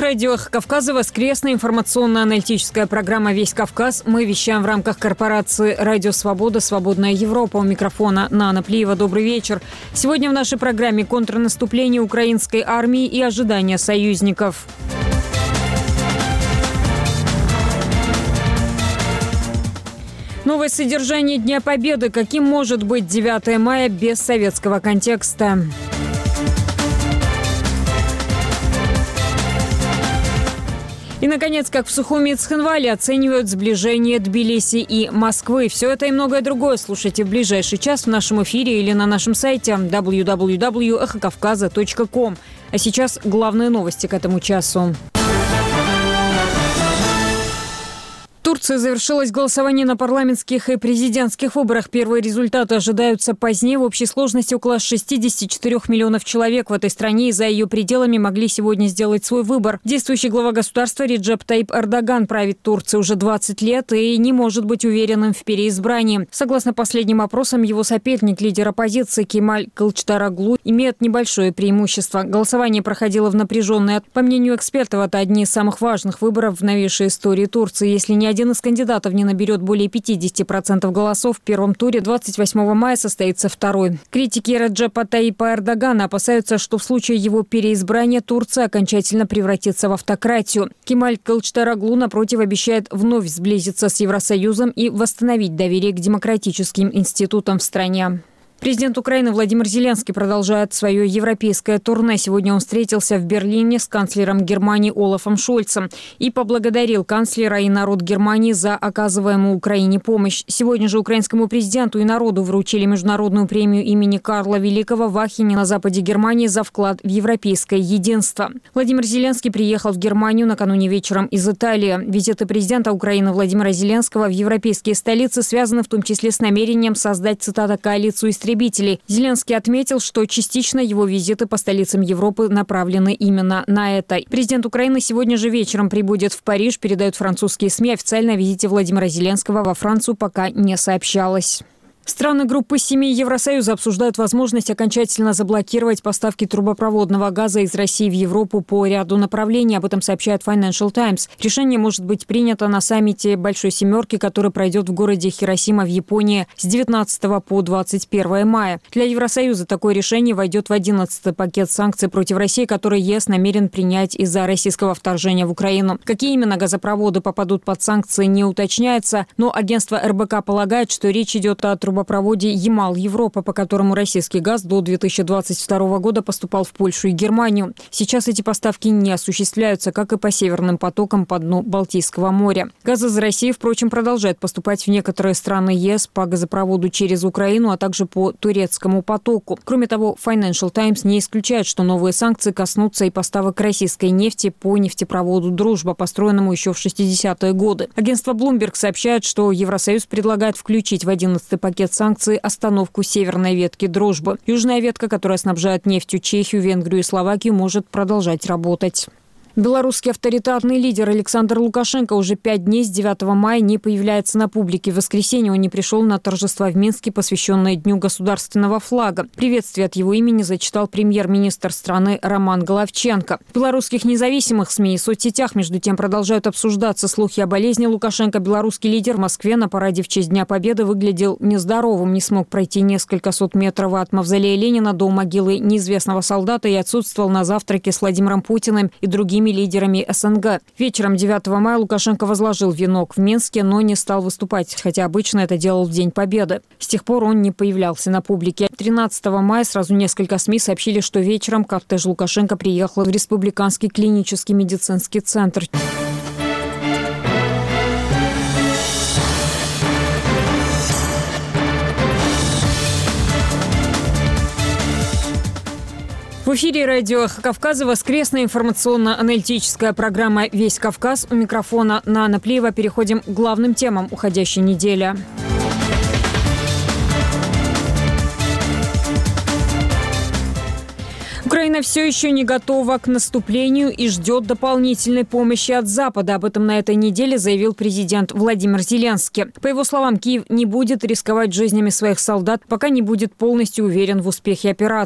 радио «Эхо Кавказа» воскресная информационно-аналитическая программа «Весь Кавказ». Мы вещаем в рамках корпорации «Радио Свобода», «Свободная Европа». У микрофона Нана Плиева. Добрый вечер. Сегодня в нашей программе контрнаступление украинской армии и ожидания союзников. Новое содержание Дня Победы. Каким может быть 9 мая без советского контекста? И, наконец, как в Сухуми и Цхинвале оценивают сближение Тбилиси и Москвы. Все это и многое другое слушайте в ближайший час в нашем эфире или на нашем сайте www.эхокавказа.ком. А сейчас главные новости к этому часу. В Турции завершилось голосование на парламентских и президентских выборах. Первые результаты ожидаются позднее. В общей сложности около 64 миллионов человек в этой стране и за ее пределами могли сегодня сделать свой выбор. Действующий глава государства Реджеп Тайип Эрдоган правит Турцией уже 20 лет и не может быть уверенным в переизбрании. Согласно последним опросам, его соперник, лидер оппозиции Кемаль Кылычдароглу, имеет небольшое преимущество. Голосование проходило в напряженной. По мнению экспертов, это одни из самых важных выборов в новейшей истории Турции. Если не один из кандидатов не наберет более 50% голосов в первом туре, 28 мая состоится второй. Критики Реджепа Тайипа Эрдогана опасаются, что в случае его переизбрания Турция окончательно превратится в автократию. Кемаль Кылычдароглу, напротив, обещает вновь сблизиться с Евросоюзом и восстановить доверие к демократическим институтам в стране. Президент Украины Владимир Зеленский продолжает свое европейское турне. Сегодня он встретился в Берлине с канцлером Германии Олафом Шольцем и поблагодарил канцлера и народ Германии за оказываемую Украине помощь. Сегодня же украинскому президенту и народу вручили международную премию имени Карла Великого в Ахене на западе Германии за вклад в европейское единство. Владимир Зеленский приехал в Германию накануне вечером из Италии. Визиты президента Украины Владимира Зеленского в европейские столицы связаны в том числе с намерением создать, цитата, «коалицию истребителей». Зеленский отметил, что частично его визиты по столицам Европы направлены именно на это. Президент Украины сегодня же вечером прибудет в Париж, передают французские СМИ. Официально о визите Владимира Зеленского во Францию пока не сообщалось. Страны группы 7 Евросоюза обсуждают возможность окончательно заблокировать поставки трубопроводного газа из России в Европу по ряду направлений. Об этом сообщает Financial Times. Решение может быть принято на саммите Большой Семерки, который пройдет в городе Хиросима в Японии с 19 по 21 мая. Для Евросоюза такое решение войдет в 11-й пакет санкций против России, который ЕС намерен принять из-за российского вторжения в Украину. Какие именно газопроводы попадут под санкции, не уточняется, но агентство РБК полагает, что речь идет о трубопроводе Ямал-Европа, по которому российский газ до 2022 года поступал в Польшу и Германию. Сейчас эти поставки не осуществляются, как и по северным потокам по дну Балтийского моря. Газ из России, впрочем, продолжает поступать в некоторые страны ЕС по газопроводу через Украину, а также по турецкому потоку. Кроме того, Financial Times не исключает, что новые санкции коснутся и поставок российской нефти по нефтепроводу «Дружба», построенному еще в 60-е годы. Агентство Bloomberg сообщает, что Евросоюз предлагает включить в 11-й пакет санкций остановку северной ветки «Дружбы». Южная ветка, которая снабжает нефтью Чехию, Венгрию и Словакию, может продолжать работать. Белорусский авторитарный лидер Александр Лукашенко уже 5 дней с 9 мая не появляется на публике. В воскресенье он не пришел на торжества в Минске, посвященные Дню государственного флага. Приветствие от его имени зачитал премьер-министр страны Роман Головченко. В белорусских независимых СМИ и соцсетях, между тем, продолжают обсуждаться слухи о болезни Лукашенко. Белорусский лидер в Москве на параде в честь Дня Победы выглядел нездоровым, не смог пройти несколько сот метров от мавзолея Ленина до могилы неизвестного солдата и отсутствовал на завтраке с Владимиром Путиным и другими лидерами СНГ. Вечером 9 мая Лукашенко возложил венок в Минске, но не стал выступать, хотя обычно это делал в День Победы. С тех пор он не появлялся на публике. 13 мая сразу несколько СМИ сообщили, что вечером кортеж Лукашенко приехал в Республиканский клинический медицинский центр. В эфире радио «Эхо Кавказа» воскресная информационно-аналитическая программа «Весь Кавказ». У микрофона Нана Плиева. Переходим к главным темам уходящей недели. Украина все еще не готова к наступлению и ждет дополнительной помощи от Запада. Об этом на этой неделе заявил президент Владимир Зеленский. По его словам, Киев не будет рисковать жизнями своих солдат, пока не будет полностью уверен в успехе операции.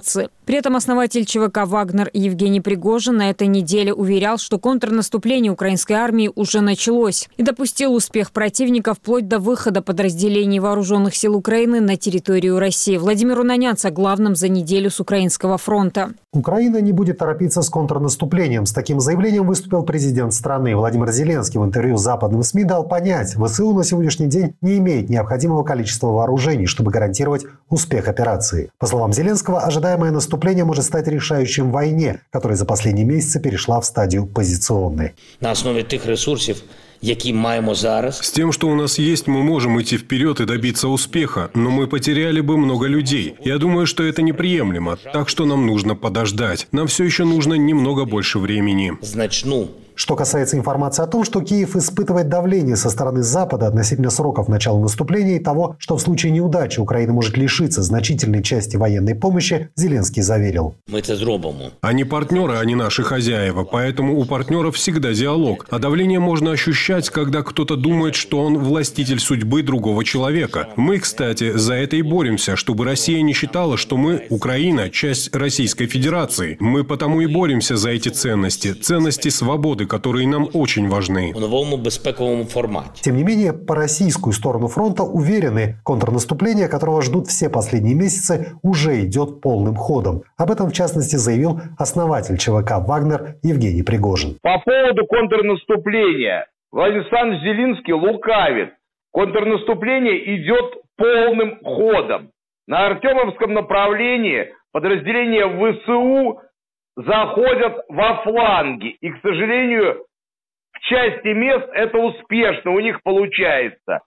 При этом основатель ЧВК «Вагнер» Евгений Пригожин на этой неделе уверял, что контрнаступление украинской армии уже началось, и допустил успех противника вплоть до выхода подразделений вооруженных сил Украины на территорию России. Владимир Унанянц о главном за неделю с украинского фронта. Украина не будет торопиться с контрнаступлением. С таким заявлением выступил президент страны. Владимир Зеленский в интервью с западным СМИ дал понять, ВСУ на сегодняшний день не имеет необходимого количества вооружений, чтобы гарантировать успех операции. По словам Зеленского, ожидаемое наступление может стать решающим в войне, которая за последние месяцы перешла в стадию позиционной. На основе тех ресурсов, які маємо зараз. С тем, что у нас есть, мы можем идти вперед и добиться успеха, но мы потеряли бы много людей. Я думаю, что это неприемлемо, так что нам нужно подождать. Нам все еще нужно немного больше времени. Что касается информации о том, что Киев испытывает давление со стороны Запада относительно сроков начала наступления и того, что в случае неудачи Украина может лишиться значительной части военной помощи, Зеленский заверил. Мы это сделаем. Они партнеры, а не наши хозяева, поэтому у партнеров всегда диалог. А давление можно ощущать, когда кто-то думает, что он властитель судьбы другого человека. Мы, кстати, за это и боремся, чтобы Россия не считала, что мы, Украина, часть Российской Федерации. Мы потому и боремся за эти ценности свободы, которые нам очень важны. В новому безпековому формате. Тем не менее, по российскую сторону фронта уверены, контрнаступление, которого ждут все последние месяцы, уже идет полным ходом. Об этом, в частности, заявил основатель ЧВК «Вагнер» Евгений Пригожин. По поводу контрнаступления Владимир Александрович Зеленский лукавит. Контрнаступление идет полным ходом. На Артемовском направлении подразделения ВСУ заходят во фланги. И, к сожалению, в части мест это успешно у них получается.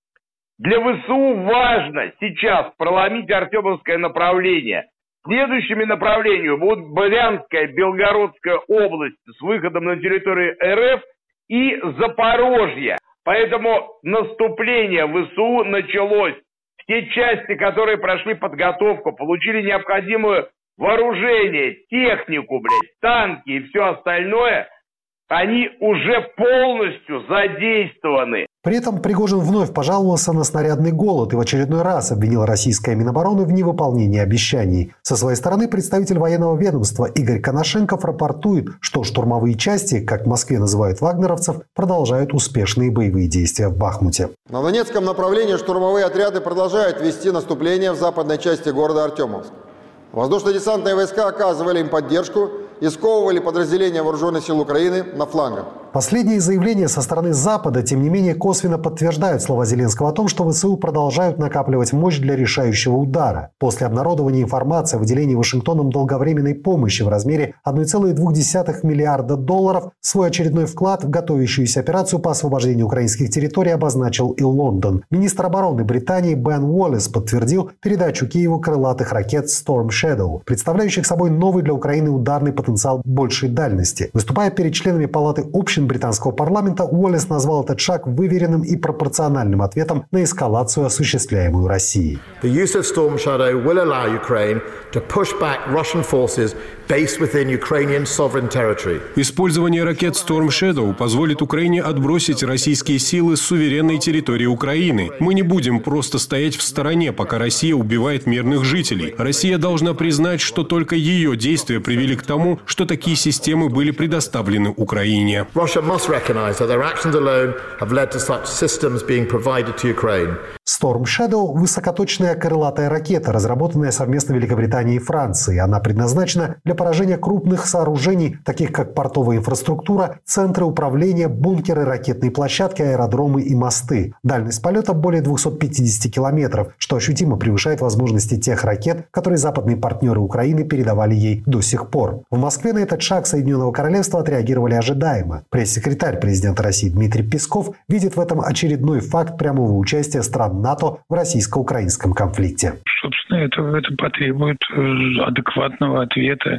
Для ВСУ важно сейчас проломить Артемовское направление. Следующими направлениями будут Брянская, Белгородская область с выходом на территорию РФ и Запорожье. Поэтому наступление ВСУ началось. Те части, которые прошли подготовку, получили необходимую вооружение, технику, танки и все остальное, они уже полностью задействованы. При этом Пригожин вновь пожаловался на снарядный голод и в очередной раз обвинил российское Минобороны в невыполнении обещаний. Со своей стороны представитель военного ведомства Игорь Коношенков рапортует, что штурмовые части, как в Москве называют вагнеровцев, продолжают успешные боевые действия в Бахмуте. На Донецком направлении штурмовые отряды продолжают вести наступление в западной части города Артемовск. Воздушно-десантные войска оказывали им поддержку и сковывали подразделения вооруженных сил Украины на флангах. Последние заявления со стороны Запада, тем не менее, косвенно подтверждают слова Зеленского о том, что ВСУ продолжают накапливать мощь для решающего удара. После обнародования информации о выделении Вашингтоном долговременной помощи в размере $1,2 миллиарда свой очередной вклад в готовящуюся операцию по освобождению украинских территорий обозначил и Лондон. Министр обороны Британии Бен Уоллес подтвердил передачу Киеву крылатых ракет Storm Shadow, представляющих собой новый для Украины ударный потенциал большей дальности. Выступая перед членами Палаты общин британского парламента, Уоллес назвал этот шаг выверенным и пропорциональным ответом на эскалацию, осуществляемую Россией. The use of Storm Shadow will allow Ukraine to push back Russian forces based within Ukrainian sovereign territory. Использование ракет Storm Shadow позволит Украине отбросить российские силы с суверенной территории Украины. Мы не будем просто стоять в стороне, пока Россия убивает мирных жителей. Россия должна признать, что только ее действия привели к тому, что такие системы были предоставлены Украине. Russia must recognize that their actions alone have led to such systems being provided to Ukraine. Storm Shadow – высокоточная крылатая ракета, разработанная совместно Великобританией и Францией. Она предназначена для поражения крупных сооружений, таких как портовая инфраструктура, центры управления, бункеры, ракетные площадки, аэродромы и мосты. Дальность полета более 250 километров, что ощутимо превышает возможности тех ракет, которые западные партнеры Украины передавали ей до сих пор. В Москве на этот шаг Соединенного Королевства отреагировали ожидаемо. Пресс-секретарь президента России Дмитрий Песков видит в этом очередной факт прямого участия стран НАТО в российско-украинском конфликте. Собственно, это потребует адекватного ответа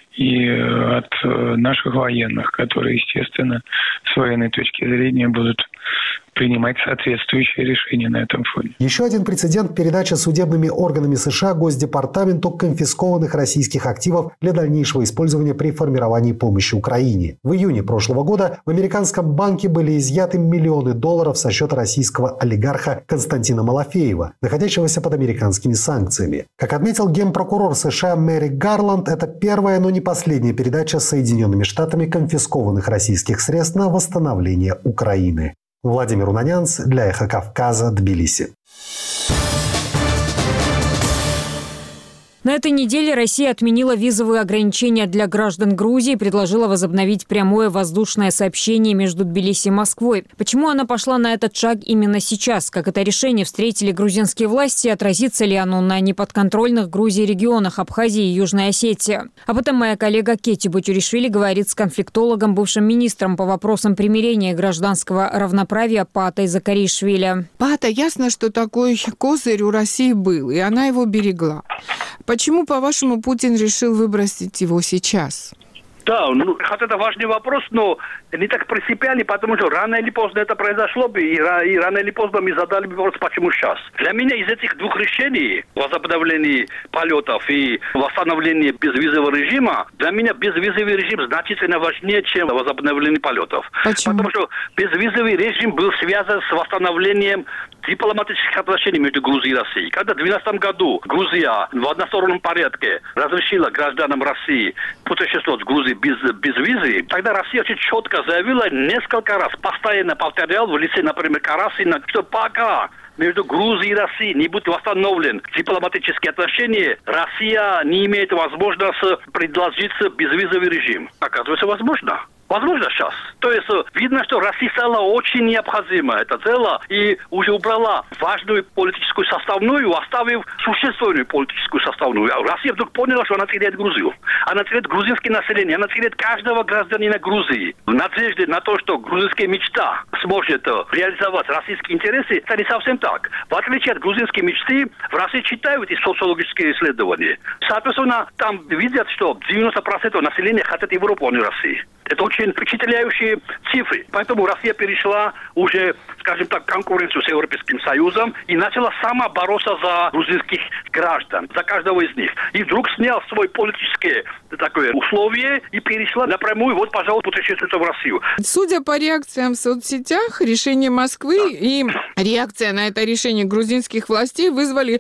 и от наших военных, которые, естественно, с военной точки зрения будут принимать соответствующие решения на этом фоне. Еще один прецедент – передача судебными органами США Госдепартаменту конфискованных российских активов для дальнейшего использования при формировании помощи Украине. В июне прошлого года в американском банке были изъяты миллионы долларов со счета российского олигарха Константина Малафеева, находящегося под американскими санкциями. Как отметил генпрокурор США Мерик Гарланд, это первая, но не последняя передача Соединенными Штатами конфискованных российских средств на восстановление Украины. Владимир Унанянц для «Эхо Кавказа», Тбилиси. На этой неделе Россия отменила визовые ограничения для граждан Грузии и предложила возобновить прямое воздушное сообщение между Тбилиси и Москвой. Почему она пошла на этот шаг именно сейчас? Как это решение встретили грузинские власти? Отразится ли оно на неподконтрольных Грузии регионах Абхазии и Южной Осетии? Об этом моя коллега Кетти Бутюришвили говорит с конфликтологом, бывшим министром по вопросам примирения и гражданского равноправия Паатой Закаришвили. Паата, ясно, что такой козырь у России был, и она его берегла. Почему, по-вашему, Путин решил выбросить его сейчас? Да, хотя это важный вопрос, но не так принципиальный, потому что рано или поздно это произошло бы, и рано или поздно мы задали бы вопрос, почему сейчас. Для меня из этих двух решений, возобновления полетов и восстановления безвизового режима, для меня безвизовый режим значительно важнее, чем возобновление полетов. Почему? Потому что безвизовый режим был связан с восстановлением дипломатических отношений между Грузией и Россией. Когда в 2012 году Грузия в одностороннем порядке разрешила гражданам России путешествовать в Грузии без визы, тогда Россия очень четко заявила несколько раз, постоянно повторял в лице, например, Карасина, что пока между Грузией и Россией не будет восстановлен дипломатические отношения, Россия не имеет возможности предложить безвизовый режим. Оказывается, возможно. Возможно, сейчас. То есть видно, что Россия стала очень необходима это дело и уже убрала важную политическую составную, оставив существенную политическую составную. Россия вдруг поняла, что она теряет Грузию. Она теряет грузинское население, она теряет каждого гражданина Грузии. В надежде на то, что грузинская мечта сможет реализовать российские интересы, это не совсем так. В отличие от грузинской мечты, в России читают и социологические исследования. Соответственно, там видят, что 90% населения хотят Европу, а не Россию. Это очень впечатляющие цифры. Поэтому Россия перешла уже, скажем так, конкуренцию с Европейским Союзом и начала сама бороться за грузинских граждан, за каждого из них. И вдруг снял свои политические такое условие и перешла напрямую, вот, пожалуйста, путешествуйте в Россию. Судя по реакциям в соцсетях, решение Москвы и реакция на это решение грузинских властей вызвали,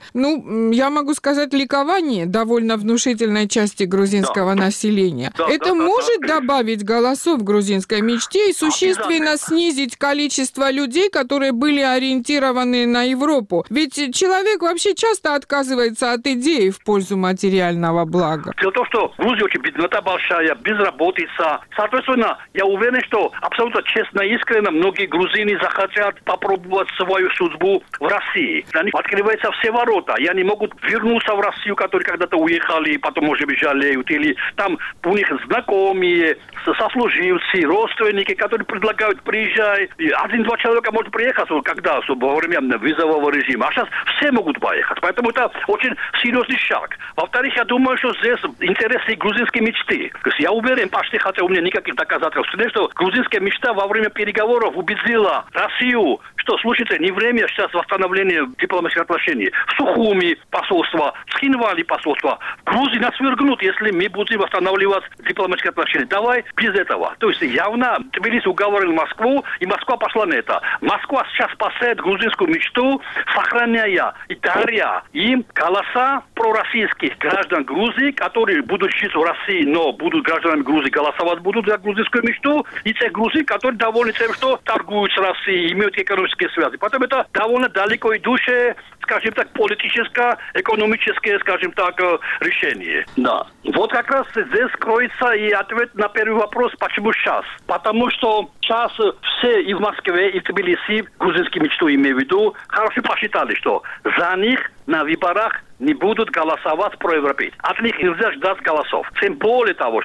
я могу сказать, ликование довольно внушительной части грузинского населения. Это может добавить голосов грузинской мечте и существенно снизить количество людей, которые были ориентированы на Европу. Ведь человек вообще часто отказывается от идеи в пользу материального блага. Дело в том, что Грузия очень беднота большая, безработица. Соответственно, я уверен, что абсолютно честно и искренне многие грузины захотят попробовать свою судьбу в России. Для них открываются все ворота, и они могут вернуться в Россию, которые когда-то уехали, потом, может быть, жалеют. Или там у них знакомые, сослуживцы, родственники, которые предлагают приезжать. Один-два человека могут приехать, когда во время визового режима. А сейчас все могут поехать. Поэтому это очень серьезный шаг. Во-вторых, я думаю, что здесь интересы грузинской мечты. То есть я уверен, почти, хотя у меня никаких доказательств нет, что грузинская мечта во время переговоров убедила Россию, что, слушайте, не время сейчас восстановления дипломатических отношений. В Сухуми посольство, в Цхинвале посольство. В Грузии нас вергнут, если мы будем восстанавливать дипломатические отношения. Давай без этого. То есть явно Тбилиси уговорил Москву, и Москва пошла на это. Москва сейчас спасает грузинскую мечту, сохраняя и даря им голоса пророссийских граждан Грузии, которые будут жить в России, но будут гражданами Грузии, голосовать будут за грузинскую мечту, и тех грузин, которые довольны тем, что торгуют с Россией, имеют экономические связи. Поэтому это довольно далеко идущее, скажем так, политическое, экономическое, скажем так, решение. Да. Вот как раз здесь кроется и ответ на первый вопрос, почему сейчас. Потому что сейчас все и в Москве, и в Тбилиси, грузинскую мечту имею в виду, хорошо посчитали, что за них на выборах не будут голосовать проевропейцы. От них нельзя ждать голосов. Тем более того, что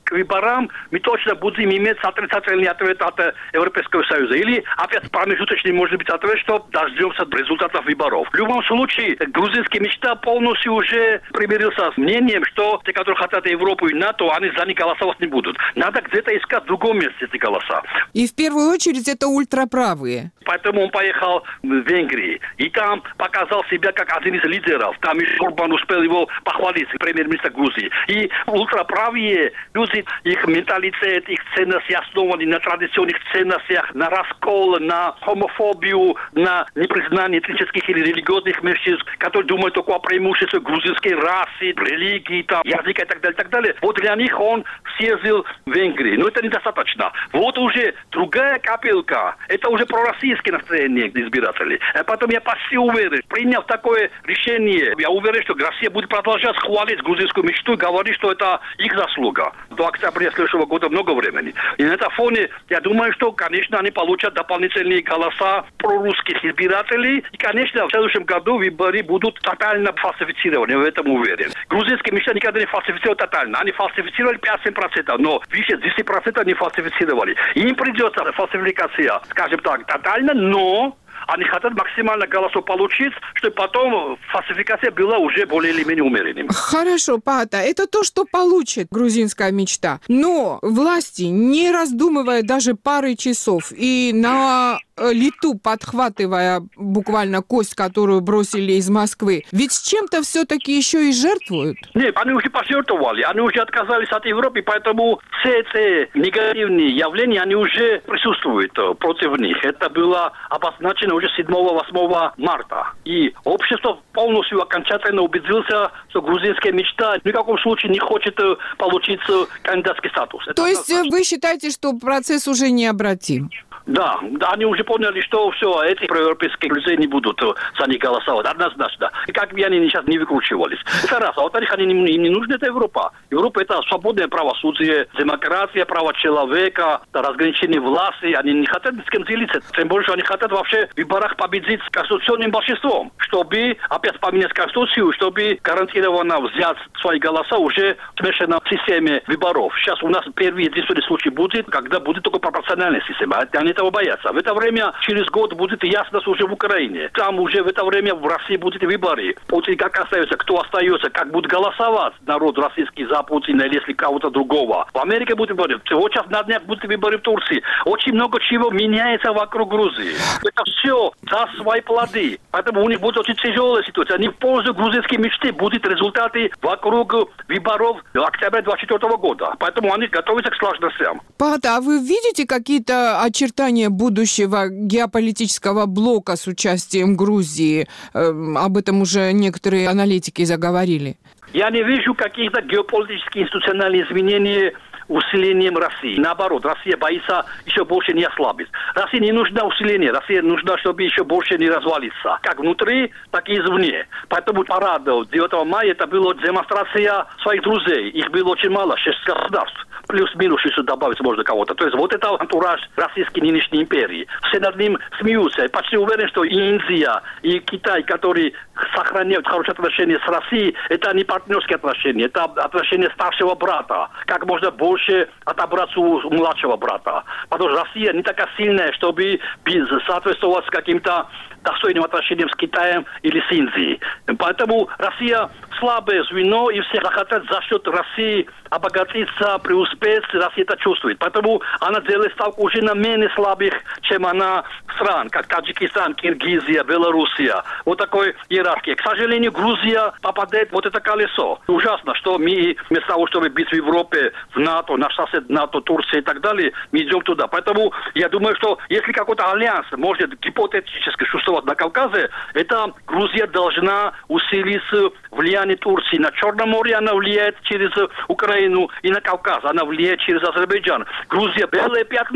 к выборам мы точно будем иметь отрицательный ответ от Европейского Союза. Или опять промежуточный может быть ответ, что дождемся результатов выборов. В любом случае, грузинская мечта полностью уже примирился с мнением, что те, которые хотят Европу и НАТО, они за них голосовать не будут. Надо где-то искать в другом месте эти голоса. И в первую очередь это ультраправые. Поэтому он поехал в Венгрию. И там показал себя как один из лидеров. Там еще Орбан успел его похвалить, премьер-министр Грузии. И ультраправые люди, их менталитет, их ценности основаны на традиционных ценностях, на раскол, на хомофобию, на непризнание этнических или религиозных меньшинств, которые думают только о преимуществе грузинской расы, религии, там, языка и так далее, и так далее. Вот для них он съездил в Венгрию. Но это недостаточно. Вот уже другая капелька. Это уже пророссийское настроение избирателей. Поэтому я почти уверен, приняв такое решение, я уверен, что Россия будет продолжать хвалить грузинскую мечту и говорить, что это их заслуга. До октября следующего года много времени. И на этом фоне, я думаю, что, конечно, они получат дополнительные голоса прорусских избирателей. И, конечно, в следующем году выборы будут тотально фальсифицированы, я в этом уверен. Грузинские мечты никогда не фальсифицировали тотально. Они фальсифицировали 5-7%, но выше 10% не фальсифицировали. Им придется фальсификация, скажем так, тотально, но они хотят максимально голосов получить, чтобы потом фальсификация была уже более или менее умеренной. Хорошо, Паата, это то, что получит грузинская мечта. Но власти, не раздумывая даже пары часов и на лету подхватывая буквально кость, которую бросили из Москвы, ведь с чем-то все-таки еще и жертвуют? Нет, они уже пожертвовали, они уже отказались от Европы, поэтому все эти негативные явления, они уже присутствуют против них. Это было обозначено уже 7-8 марта. И общество полностью окончательно убедилось, что грузинская мечта ни в каком случае не хочет получить кандидатский статус. То есть вы считаете, что процесс уже необратим? Да, они уже поняли, что все, эти проевропейские люди не будут за них голосовать, однозначно. И как бы они сейчас не выкручивались. Это раз. А во-вторых, им не нужна эта Европа. Европа – это свободное правосудие, демократия, права человека, разграничение власти. Они не хотят ни с кем делиться. Тем более, они хотят вообще в выборах победить конституционным большинством, чтобы опять поменять Конституцию, чтобы гарантированно взять свои голоса уже в смешанной системе выборов. Сейчас у нас первый единственный случай будет, когда будет только пропорциональная система. Они этого боятся. В это время, через год, будет ясность уже в Украине. Там уже в это время в России будут выборы. Путин как остается, кто остается, как будет голосовать народ российский за Путина или если кого-то другого. В Америке будут выборы. Вот сейчас на днях будут выборы в Турции. Очень много чего меняется вокруг Грузии. Это все даст свои плоды. Поэтому у них будет очень тяжелая ситуация. Они в пользу грузинской мечты будут результаты вокруг выборов октября 2024 года. Поэтому они готовятся к сложностям. Паата, а вы видите какие-то очертания будущего геополитического блока с участием Грузии? Об этом уже некоторые аналитики заговорили. Я не вижу каких-то геополитических институциональных изменений усилением России. Наоборот, Россия боится еще больше не ослабить. России не нужно усиление, России нужно, чтобы еще больше не развалиться. Как внутри, так и извне. Поэтому парад 9 мая это была демонстрация своих друзей. Их было очень мало, 6 государств. Плюс-минус еще добавить можно кого-то. То есть вот это антураж российской нынешней империи. Все над ним смеются. Я почти уверен, что и Индия, и Китай, которые сохраняют хорошие отношения с Россией, это не партнерские отношения, это отношения старшего брата. Как можно больше отобрать у младшего брата. Потому что Россия не такая сильная, чтобы соответствовать с каким-то достойным отношением с Китаем или с Индией. Поэтому Россия слабое звено, и все хотят за счет России обогатиться, преуспеть. Россия это чувствует. Поэтому она делает ставку уже на менее слабых, чем она стран, как Таджикистан, Киргизия, Белоруссия. Вот такой иерархии. К сожалению, Грузия попадает в вот это колесо. Ужасно, что мы вместо того, чтобы быть в Европе, в НАТО, наш сосед НАТО, Турция и так далее, мы идем туда. Поэтому я думаю, что если какой-то альянс может гипотетически существовать на Кавказе, это Грузия должна усилить влияние Турции. На Черном море она влияет через Украину и на Кавказ. Она влияет через Азербайджан. Грузия – белое пятно.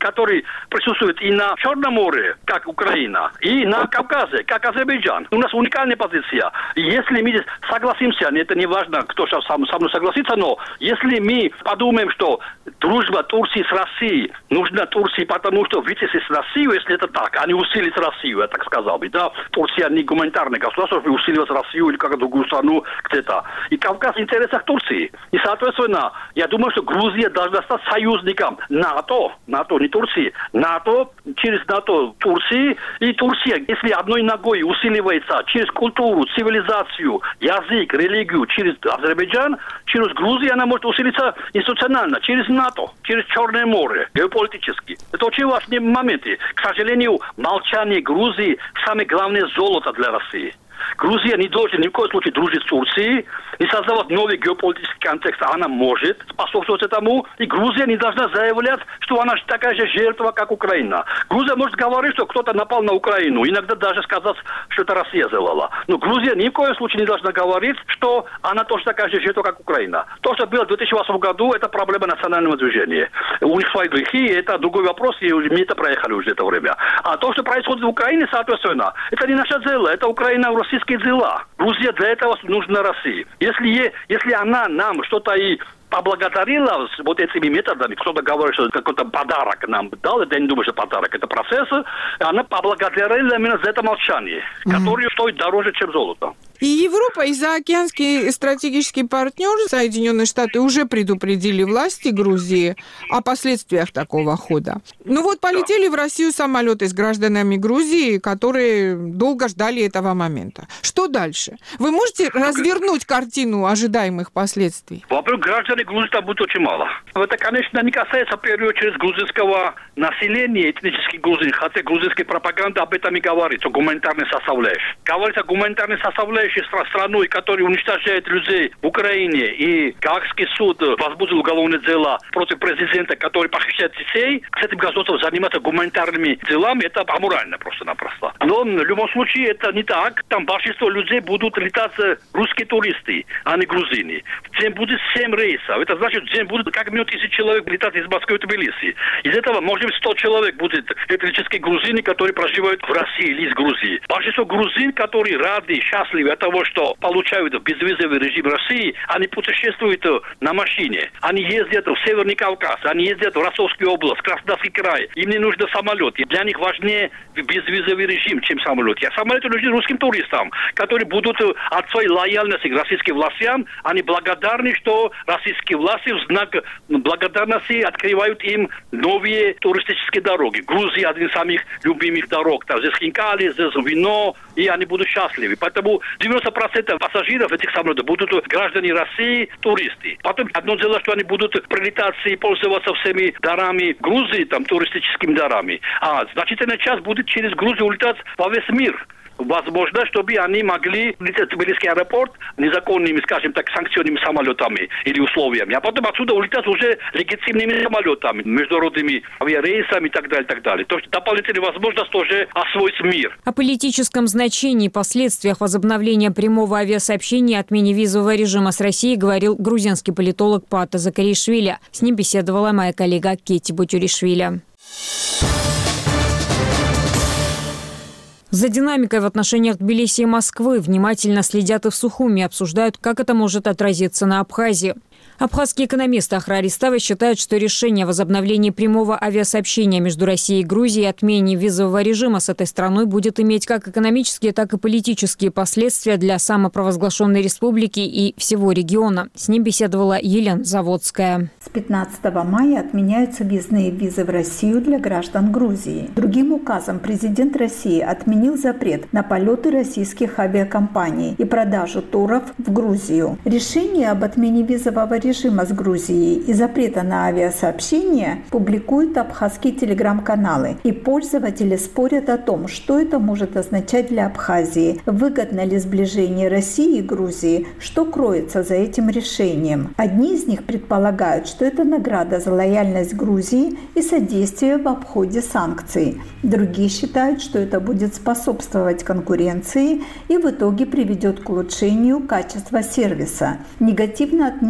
который присутствует и на Черном море, как Украина, и на Кавказе, как Азербайджан. У нас уникальная позиция. И если мы согласимся, это не важно, кто сейчас со мной согласится, но если мы подумаем, что дружба Турции с Россией нужна Турции, потому что вытеснить Россию, если это так, а не усилить Россию, я так сказал бы, да, Турция не гуманитарное государство, чтобы усиливать Россию или как-то другую страну где-то. И Кавказ в интересах Турции. И, соответственно, я думаю, что Грузия должна стать союзником НАТО, не Турции, НАТО, через НАТО Турции, и Турция, если одной ногой усиливается через культуру, цивилизацию, язык, религию, через Азербайджан, через Грузию она может усилиться институционально, через НАТО, через Черное море, геополитически. Это очень важные моменты. К сожалению, молчание Грузии – самое главное золото для России. Грузия не должна ни в коем случае дружить с Турцией и создавать новый геополитический контекст. Она может способствовать этому. И Грузия не должна заявлять, что она такая же жертва, как Украина. Грузия может говорить, что кто-то напал на Украину. Иногда даже сказать, что это Россия сделала. Но Грузия ни в коем случае не должна говорить, что она тоже такая же жертва, как Украина. То, что было в 2008 году, это проблема национального движения. У них свои грехи, это другой вопрос, и мы это проехали уже это время. А то, что происходит в Украине, соответственно, это не наше дело. Это Украина в российские дела. Грузия для этого нужна России. Если она нам что-то и поблагодарила вот этими методами, кто-то говорит, что какой-то подарок нам дал, это я не думаю, что подарок, это процесс, она поблагодарила именно за это молчание, которое стоит дороже, чем золото. И Европа, и заокеанский стратегический партнер Соединенные Штаты уже предупредили власти Грузии о последствиях такого хода. Ну вот полетели в Россию самолеты с гражданами Грузии, которые долго ждали этого момента. Что дальше? Вы можете развернуть картину ожидаемых последствий? Во-первых, граждане Грузии там будет очень мало. Это, конечно, не касается в первую очередь грузинского населения, этнических грузин, хотя грузинская пропаганда об этом и говорит, о гуманитарной составляющей. Говорится о гуманитарной составляющей страной, которая уничтожает людей в Украине, и Гаагский суд возбудил уголовное дело против президента, который похищает детей. С этим государством заниматься гуманитарными делами, это аморально просто-напросто. Но в любом случае это не так. Там большинство людей будут летать русские туристы, а не грузины. В день будет 7 рейсов. Это значит, в день будет как минимум 1000 человек летать из Москвы в Тбилиси. Из этого, может быть, 100 человек будет этнические грузины, которые проживают в России или из Грузии. Большинство грузин, которые рады, счастливы от того, что получают безвизовый режим России, они путешествуют на машине. Они ездят в Северный Кавказ, они ездят в Ростовскую область, Краснодарский край. Им не нужен самолет. И для них важнее безвизовый режим, чем самолет. А самолеты нужны русским туристам, которые будут от своей лояльности к российским властям, они благодарны, что российские власти в знак благодарности открывают им новые туристические дороги. Грузия один из самых любимых дорог. Там здесь хинкали, здесь вино, и они будут счастливы. Поэтому 90% пассажиров этих самолетов будут граждане России, туристы. Потом одно дело, что они будут прилетать и пользоваться всеми дарами Грузии, там, туристическими дарами. А значительная часть будет через Грузию улетать во весь мир. Возможно, чтобы они могли лететь в Тбилисский аэропорт незаконными, скажем так, санкционными самолетами или условиями, а потом отсюда улетать уже легитимными самолетами, международными авиарейсами и так далее, и так далее. То есть дополнительная возможность тоже освоить мир. О политическом значении и последствиях возобновления прямого авиасообщения и отмене визового режима с Россией говорил грузинский политолог Пата Закаришвили. С ним беседовала моя коллега Кетти Бутюришвили. За динамикой в отношениях Тбилиси и Москвы внимательно следят и в Сухуми, обсуждают, как это может отразиться на Абхазии. Абхазский экономист Ахрар Иставов считает, что решение о возобновлении прямого авиасообщения между Россией и Грузией и отмене визового режима с этой страной будет иметь как экономические, так и политические последствия для самопровозглашенной республики и всего региона. С ним беседовала Елена Заводская. С 15 мая отменяются въездные визы в Россию для граждан Грузии. Другим указом президент России отменил запрет на полеты российских авиакомпаний и продажу туров в Грузию. Решение об отмене визового режима с Грузией и запрета на авиасообщение публикуют абхазские телеграм-каналы. И пользователи спорят о том, что это может означать для Абхазии, выгодно ли сближение России и Грузии, что кроется за этим решением. Одни из них предполагают, что это награда за лояльность Грузии и содействие в обходе санкций. Другие считают, что это будет способствовать конкуренции и в итоге приведет к улучшению качества сервиса. Негативно отнеслись в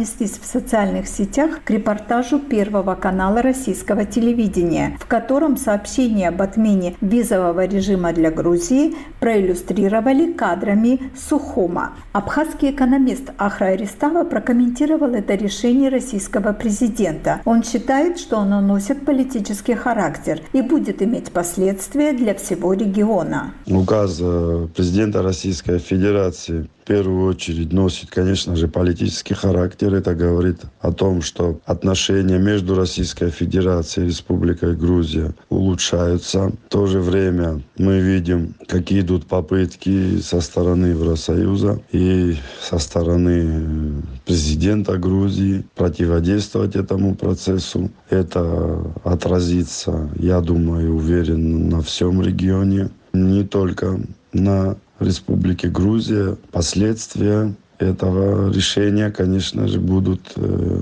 социальных сетях к репортажу Первого канала российского телевидения, в котором сообщение об отмене визового режима для Грузии проиллюстрировали кадрами Сухума. Абхазский экономист Ахрай Ристава прокомментировал это решение российского президента. Он считает, что оно носит политический характер и будет иметь последствия для всего региона. Указ президента Российской Федерации в первую очередь носит, конечно же, политический характер. Это говорит о том, что отношения между Российской Федерацией и Республикой Грузия улучшаются. В то же время мы видим, какие идут попытки со стороны Евросоюза и со стороны президента Грузии противодействовать этому процессу. Это отразится, я думаю, уверен, на всем регионе, не только на Республике Грузия. Последствия этого решения, конечно же, будут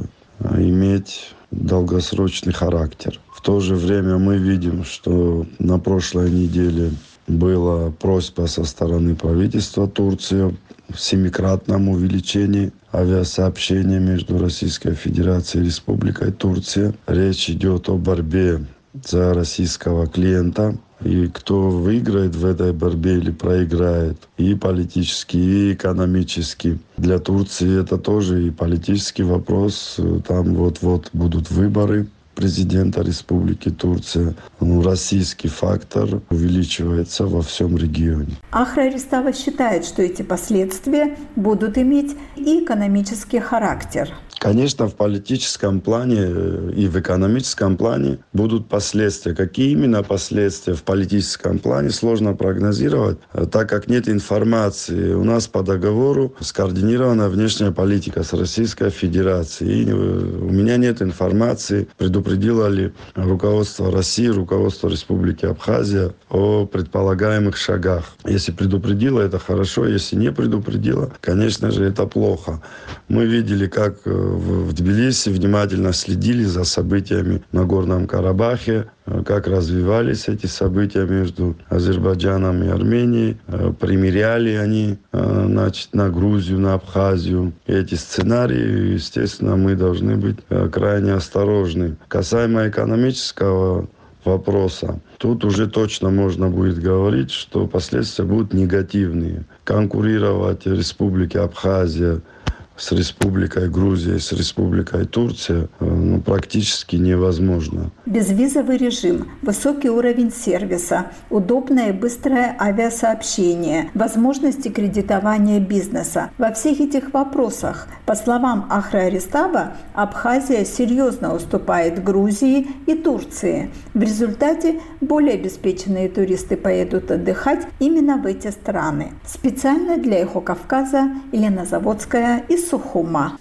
иметь долгосрочный характер. В то же время мы видим, что на прошлой неделе была просьба со стороны правительства Турции в 7-кратном увеличении авиасообщения между Российской Федерацией и Республикой Турция. Речь идет о борьбе за российского клиента. И кто выиграет в этой борьбе или проиграет и политически, и экономически. Для Турции это тоже и политический вопрос. Там вот-вот будут выборы президента Республики Турция. Российский фактор увеличивается во всем регионе. Ахрай Ристава считает, что эти последствия будут иметь и экономический характер. Конечно, в политическом плане и в экономическом плане будут последствия. Какие именно последствия в политическом плане, сложно прогнозировать, так как нет информации. У нас по договору скоординирована внешняя политика с Российской Федерацией. И у меня нет информации, предупредило ли руководство России, руководство Республики Абхазия о предполагаемых шагах. Если предупредило, это хорошо. Если не предупредило, конечно же, это плохо. Мы видели, как в Тбилиси внимательно следили за событиями на Горном Карабахе, как развивались эти события между Азербайджаном и Арменией. Примеряли они на Грузию, на Абхазию. И эти сценарии, естественно, мы должны быть крайне осторожны. Касаемо экономического вопроса, тут уже точно можно будет говорить, что последствия будут негативные. Конкурировать Республике Абхазия с Республикой Грузия, с Республикой Турция практически невозможно. Безвизовый режим, высокий уровень сервиса, удобное и быстрое авиасообщение, возможности кредитования бизнеса. Во всех этих вопросах, по словам Ахрая Ристава, Абхазия серьезно уступает Грузии и Турции. В результате более обеспеченные туристы поедут отдыхать именно в эти страны. Специально для «Эхо Кавказа» Елена Заводская из Сухума.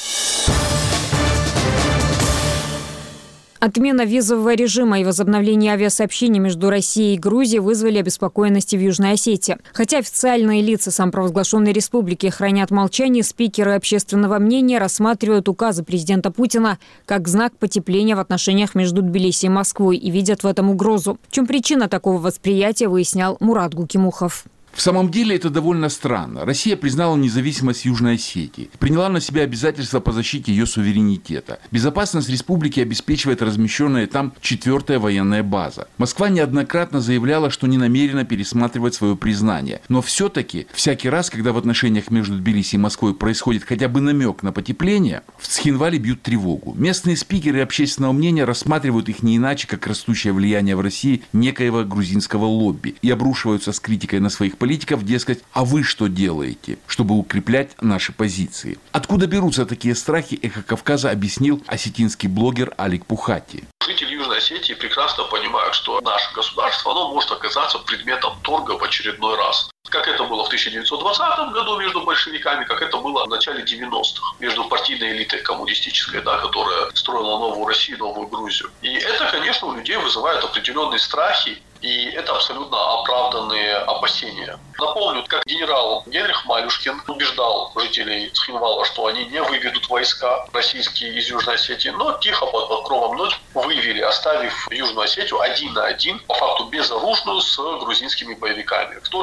Отмена визового режима и возобновление авиасообщений между Россией и Грузией вызвали обеспокоенность в Южной Осетии. Хотя официальные лица самопровозглашенной республики хранят молчание, спикеры общественного мнения рассматривают указы президента Путина как знак потепления в отношениях между Тбилиси и Москвой и видят в этом угрозу. В чем причина такого восприятия, выяснял Мурат Гукимухов. В самом деле это довольно странно. Россия признала независимость Южной Осетии, приняла на себя обязательства по защите ее суверенитета. Безопасность республики обеспечивает размещенная там 4-я военная база. Москва неоднократно заявляла, что не намерена пересматривать свое признание. Но все-таки всякий раз, когда в отношениях между Тбилиси и Москвой происходит хотя бы намек на потепление, в Цхинвале бьют тревогу. Местные спикеры общественного мнения рассматривают их не иначе, как растущее влияние в России некоего грузинского лобби и обрушиваются с критикой на своих политиков, дескать, а вы что делаете, чтобы укреплять наши позиции? Откуда берутся такие страхи, «Эхо Кавказа» объяснил осетинский блогер Алик Пухати. Жители Южной Осетии прекрасно понимают, что наше государство, оно может оказаться предметом торга в очередной раз. Как это было в 1920 году между большевиками, как это было в начале 90-х между партийной элитой коммунистической, которая строила новую Россию, новую Грузию. И это, конечно, у людей вызывает определенные страхи, и это абсолютно оправданные опасения. Напомню, как генерал Генрих Малюшкин убеждал жителей Цхинвала, что они не выведут войска российские из Южной Осетии, но тихо под покровом ночи вывели, оставив Южную Осетию 1 на 1, по факту безоружную, с грузинскими боевиками. В тот же момент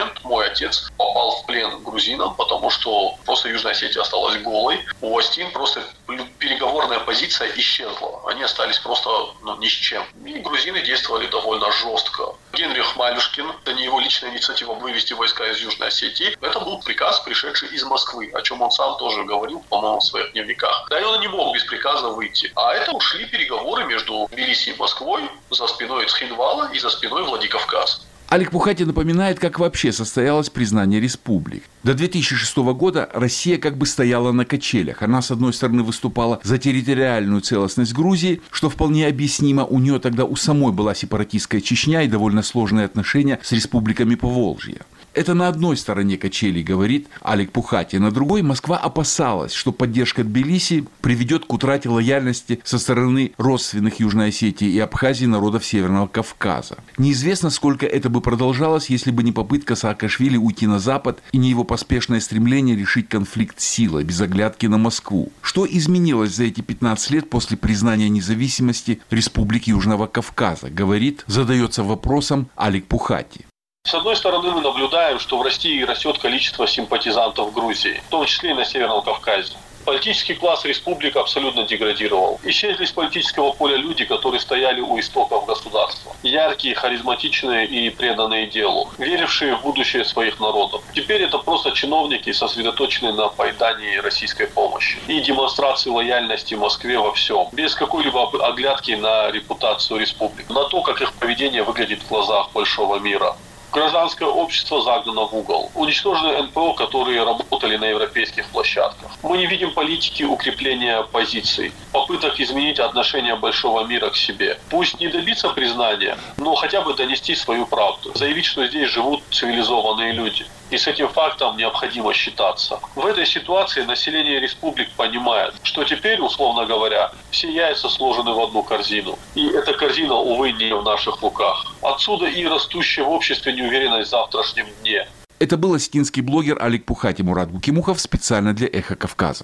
момент мой отец попал в плен к грузинам, потому что просто Южная Осетия осталась голой. У Остин просто переговорная позиция исчезла. Они остались просто ни с чем. И грузины действовали довольно жестко. Генрих Малюшкин, это не его личная инициатива вывести войска из Южной Осетии. Это был приказ, пришедший из Москвы, о чем он сам тоже говорил, по-моему, в своих дневниках. Да, и он не мог без приказа выйти. А это ушли переговоры между Тбилиси и Москвой за спиной Цхинвала и за спиной Владикавказ. Алик Пухати напоминает, как вообще состоялось признание республик. До 2006 года Россия как бы стояла на качелях. Она, с одной стороны, выступала за территориальную целостность Грузии, что вполне объяснимо. У нее тогда у самой была сепаратистская Чечня и довольно сложные отношения с республиками Поволжья. Это на одной стороне качелей, говорит Алик Пухати. На другой Москва опасалась, что поддержка Тбилиси приведет к утрате лояльности со стороны родственных Южной Осетии и Абхазии народов Северного Кавказа. Неизвестно, сколько это бы продолжалось, если бы не попытка Саакашвили уйти на Запад и не его поспешное стремление решить конфликт силой, без оглядки на Москву. Что изменилось за эти 15 лет после признания независимости Республики Южного Кавказа, говорит, задается вопросом Алик Пухати. С одной стороны, мы наблюдаем, что в России растет количество симпатизантов Грузии, в том числе и на Северном Кавказе. Политический класс республик абсолютно деградировал. Исчезли с политического поля люди, которые стояли у истоков государства. Яркие, харизматичные и преданные делу, верившие в будущее своих народов. Теперь это просто чиновники, сосредоточенные на поедании российской помощи и демонстрации лояльности Москве во всем, без какой-либо оглядки на репутацию республик, на то, как их поведение выглядит в глазах большого мира. Гражданское общество загнано в угол. Уничтожены НПО, которые работали на европейских площадках. Мы не видим политики укрепления позиций, попыток изменить отношение большого мира к себе. Пусть не добиться признания, но хотя бы донести свою правду. Заявить, что здесь живут цивилизованные люди. И с этим фактом необходимо считаться. В этой ситуации население республик понимает, что теперь, условно говоря, все яйца сложены в одну корзину. И эта корзина, увы, не в наших руках. Отсюда и растущая в обществе неуверенность в завтрашнем дне. Это был осетинский блогер Алик Пухати. Мурат Гукимухов специально для «Эхо Кавказа».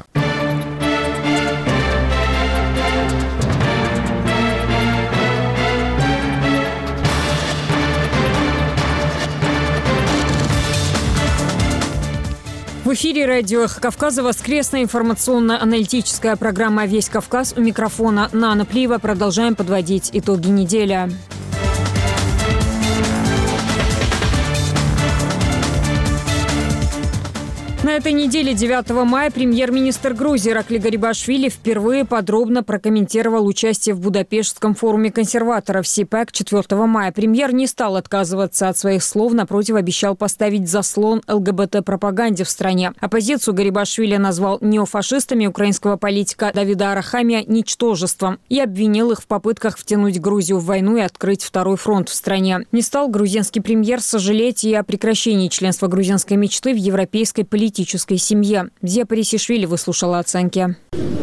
В эфире радио «Эхо Кавказа» воскресная информационно-аналитическая программа «Весь Кавказ». У микрофона Нана Плиева. Продолжаем подводить итоги недели. На этой неделе, 9 мая, премьер-министр Грузии Иракли Гарибашвили впервые подробно прокомментировал участие в Будапештском форуме консерваторов СИПЭК 4 мая. Премьер не стал отказываться от своих слов, напротив, обещал поставить заслон ЛГБТ-пропаганде в стране. Оппозицию Гарибашвили назвал неофашистами, украинского политика Давида Арахамия – ничтожеством и обвинил их в попытках втянуть Грузию в войну и открыть второй фронт в стране. Не стал грузинский премьер сожалеть и о прекращении членства грузинской мечты в европейской политической семье. Зия Парисишвили выслушала оценки.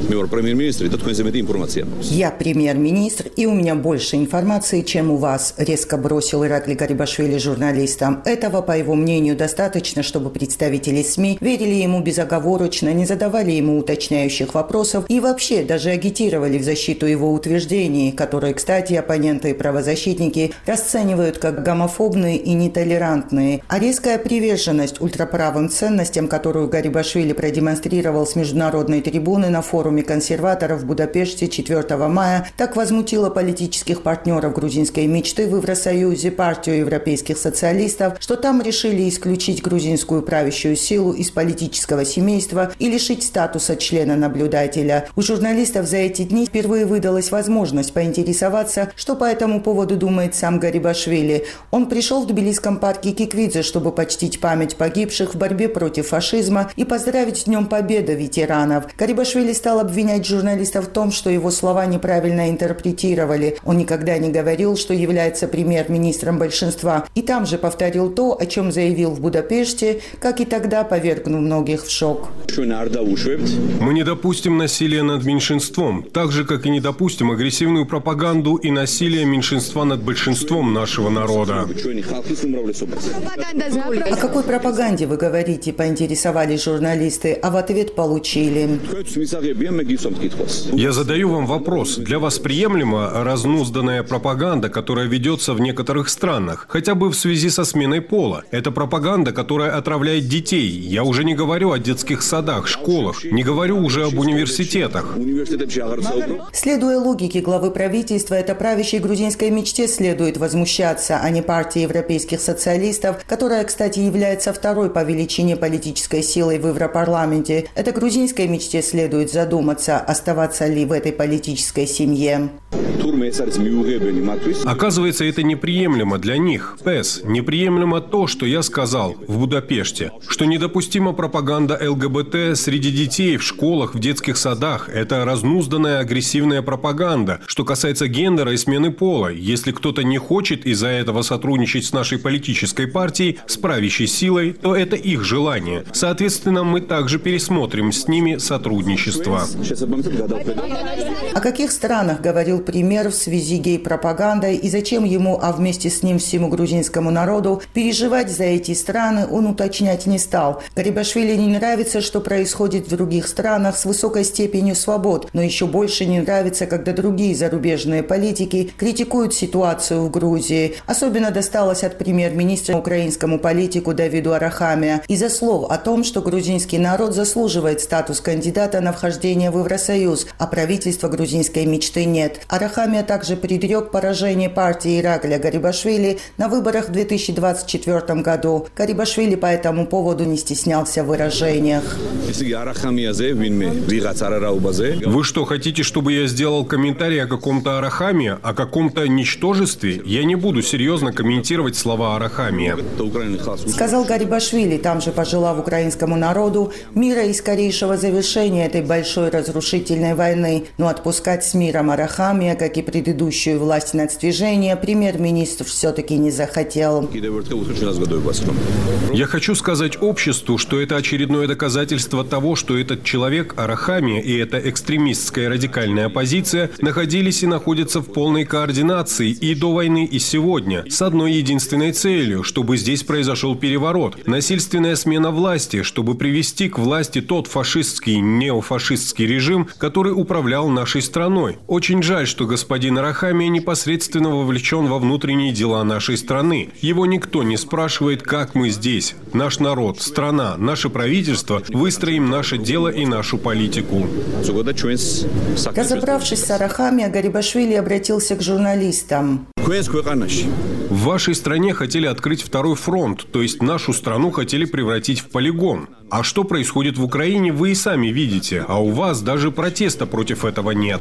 Я премьер-министр, и у меня больше информации, чем у вас, резко бросил Иракли Гарибашвили журналистам. Этого, по его мнению, достаточно, чтобы представители СМИ верили ему безоговорочно, не задавали ему уточняющих вопросов и вообще даже агитировали в защиту его утверждений, которые, кстати, оппоненты и правозащитники расценивают как гомофобные и нетолерантные. А резкая приверженность ультраправым ценностям, которую Гарибашвили продемонстрировал с международной трибуны на форуме консерваторов в Будапеште 4 мая, так возмутила политических партнеров грузинской мечты в Евросоюзе, партию европейских социалистов, что там решили исключить грузинскую правящую силу из политического семейства и лишить статуса члена-наблюдателя. У журналистов за эти дни впервые выдалась возможность поинтересоваться, что по этому поводу думает сам Гарибашвили. Он пришел в тбилисском парке Киквидзе, чтобы почтить память погибших в борьбе против фашизма и поздравить с Днем Победы ветеранов. Гарибашвили стал обвинять журналистов в том, что его слова неправильно интерпретировали. Он никогда не говорил, что является премьер-министром большинства. И там же повторил то, о чем заявил в Будапеште, как и тогда повергнув многих в шок. Мы не допустим насилия над меньшинством, так же, как и не допустим агрессивную пропаганду и насилие меньшинства над большинством нашего народа. О какой пропаганде вы говорите, поинтересовался поинтересовались журналисты, а в ответ получили. Я задаю вам вопрос. Для вас приемлема разнузданная пропаганда, которая ведется в некоторых странах, хотя бы в связи со сменой пола? Это пропаганда, которая отравляет детей. Я уже не говорю о детских садах, школах, не говорю уже об университетах. Следуя логике главы правительства, это правящей грузинской мечте следует возмущаться, а не партии европейских социалистов, которая, кстати, является второй по величине политической силой в Европарламенте. Это грузинской мечте следует задуматься, оставаться ли в этой политической семье. Оказывается, это неприемлемо для них. ПЭС, неприемлемо то, что я сказал в Будапеште, что недопустима пропаганда ЛГБТ среди детей в школах, в детских садах. Это разнузданная агрессивная пропаганда. Что касается гендера и смены пола, если кто-то не хочет из-за этого сотрудничать с нашей политической партией, с правящей силой, то это их желание. Соответственно, мы также пересмотрим с ними сотрудничество. О каких странах говорил премьер в связи с гей-пропагандой и зачем ему, а вместе с ним всему грузинскому народу, переживать за эти страны, он уточнять не стал. Гарибашвили не нравится, что происходит в других странах с высокой степенью свобод, но еще больше не нравится, когда другие зарубежные политики критикуют ситуацию в Грузии. Особенно досталось от премьер-министра украинскому политику Давиду Арахамия из-за слов о том, что грузинский народ заслуживает статус кандидата на вхождение в Евросоюз, а правительства грузинской мечты нет. Арахамия также предрек поражение партии Иракля Гарибашвили на выборах в 2024 году. Гарибашвили по этому поводу не стеснялся в выражениях. Вы что, хотите, чтобы я сделал комментарий о каком-то Арахамии, о каком-то ничтожестве? Я не буду серьезно комментировать слова Арахамия. Сказал Гарибашвили, там же пожелав украинскому народу мира и скорейшего завершения этой большой разрушительной войны. Но отпускать с миром Арахамия, как и предыдущую власть нацдвижения, премьер-министр все-таки не захотел. Я хочу сказать обществу, что это очередное доказательство того, что этот человек, Арахамия, и эта экстремистская радикальная оппозиция находились и находятся в полной координации и до войны, и сегодня, с одной единственной целью, чтобы здесь произошел переворот, насильственная смена власти, чтобы привести к власти тот фашистский, неофашистский режим, который управлял нашей страной. Очень жаль, что господин Арахамия непосредственно вовлечен во внутренние дела нашей страны. Его никто не спрашивает, как мы здесь, наш народ, страна, наше правительство, выстроим наше дело и нашу политику. Разобравшись с Арахамия, Гарибашвили обратился к журналистам. В вашей стране хотели открыть второй фронт, то есть нашу страну хотели превратить в полигон. А что происходит в Украине, вы и сами видите, а у вас даже протеста против этого нет.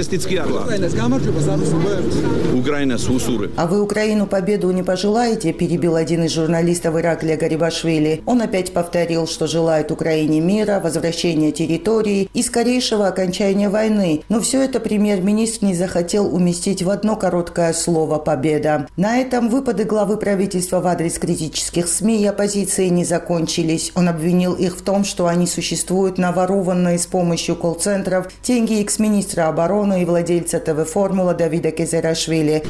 А вы Украину победу не пожелаете, перебил один из журналистов Ираклия Гарибашвили. Он опять повторил, что желает Украине мира, возвращения территории и скорейшего окончания войны. Но все это премьер-министр не захотел уместить в одно короткое слово «победа». На этом выпады главы правительства в адрес критических СМИ и оппозиции не закончились. Он обвинил их в том, что они существуют на ворованные с помощью колл-центров деньги экс-министра обороны и владельца ТВ-формула Давида Кезерашвили.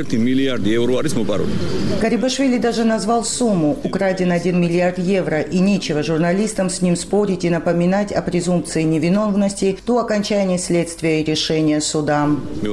Гарибашвили даже назвал сумму – украден 1 миллиард евро, и нечего журналистам с ним спорить и напоминать о презумпции невиновности до окончания следствия и решения суда.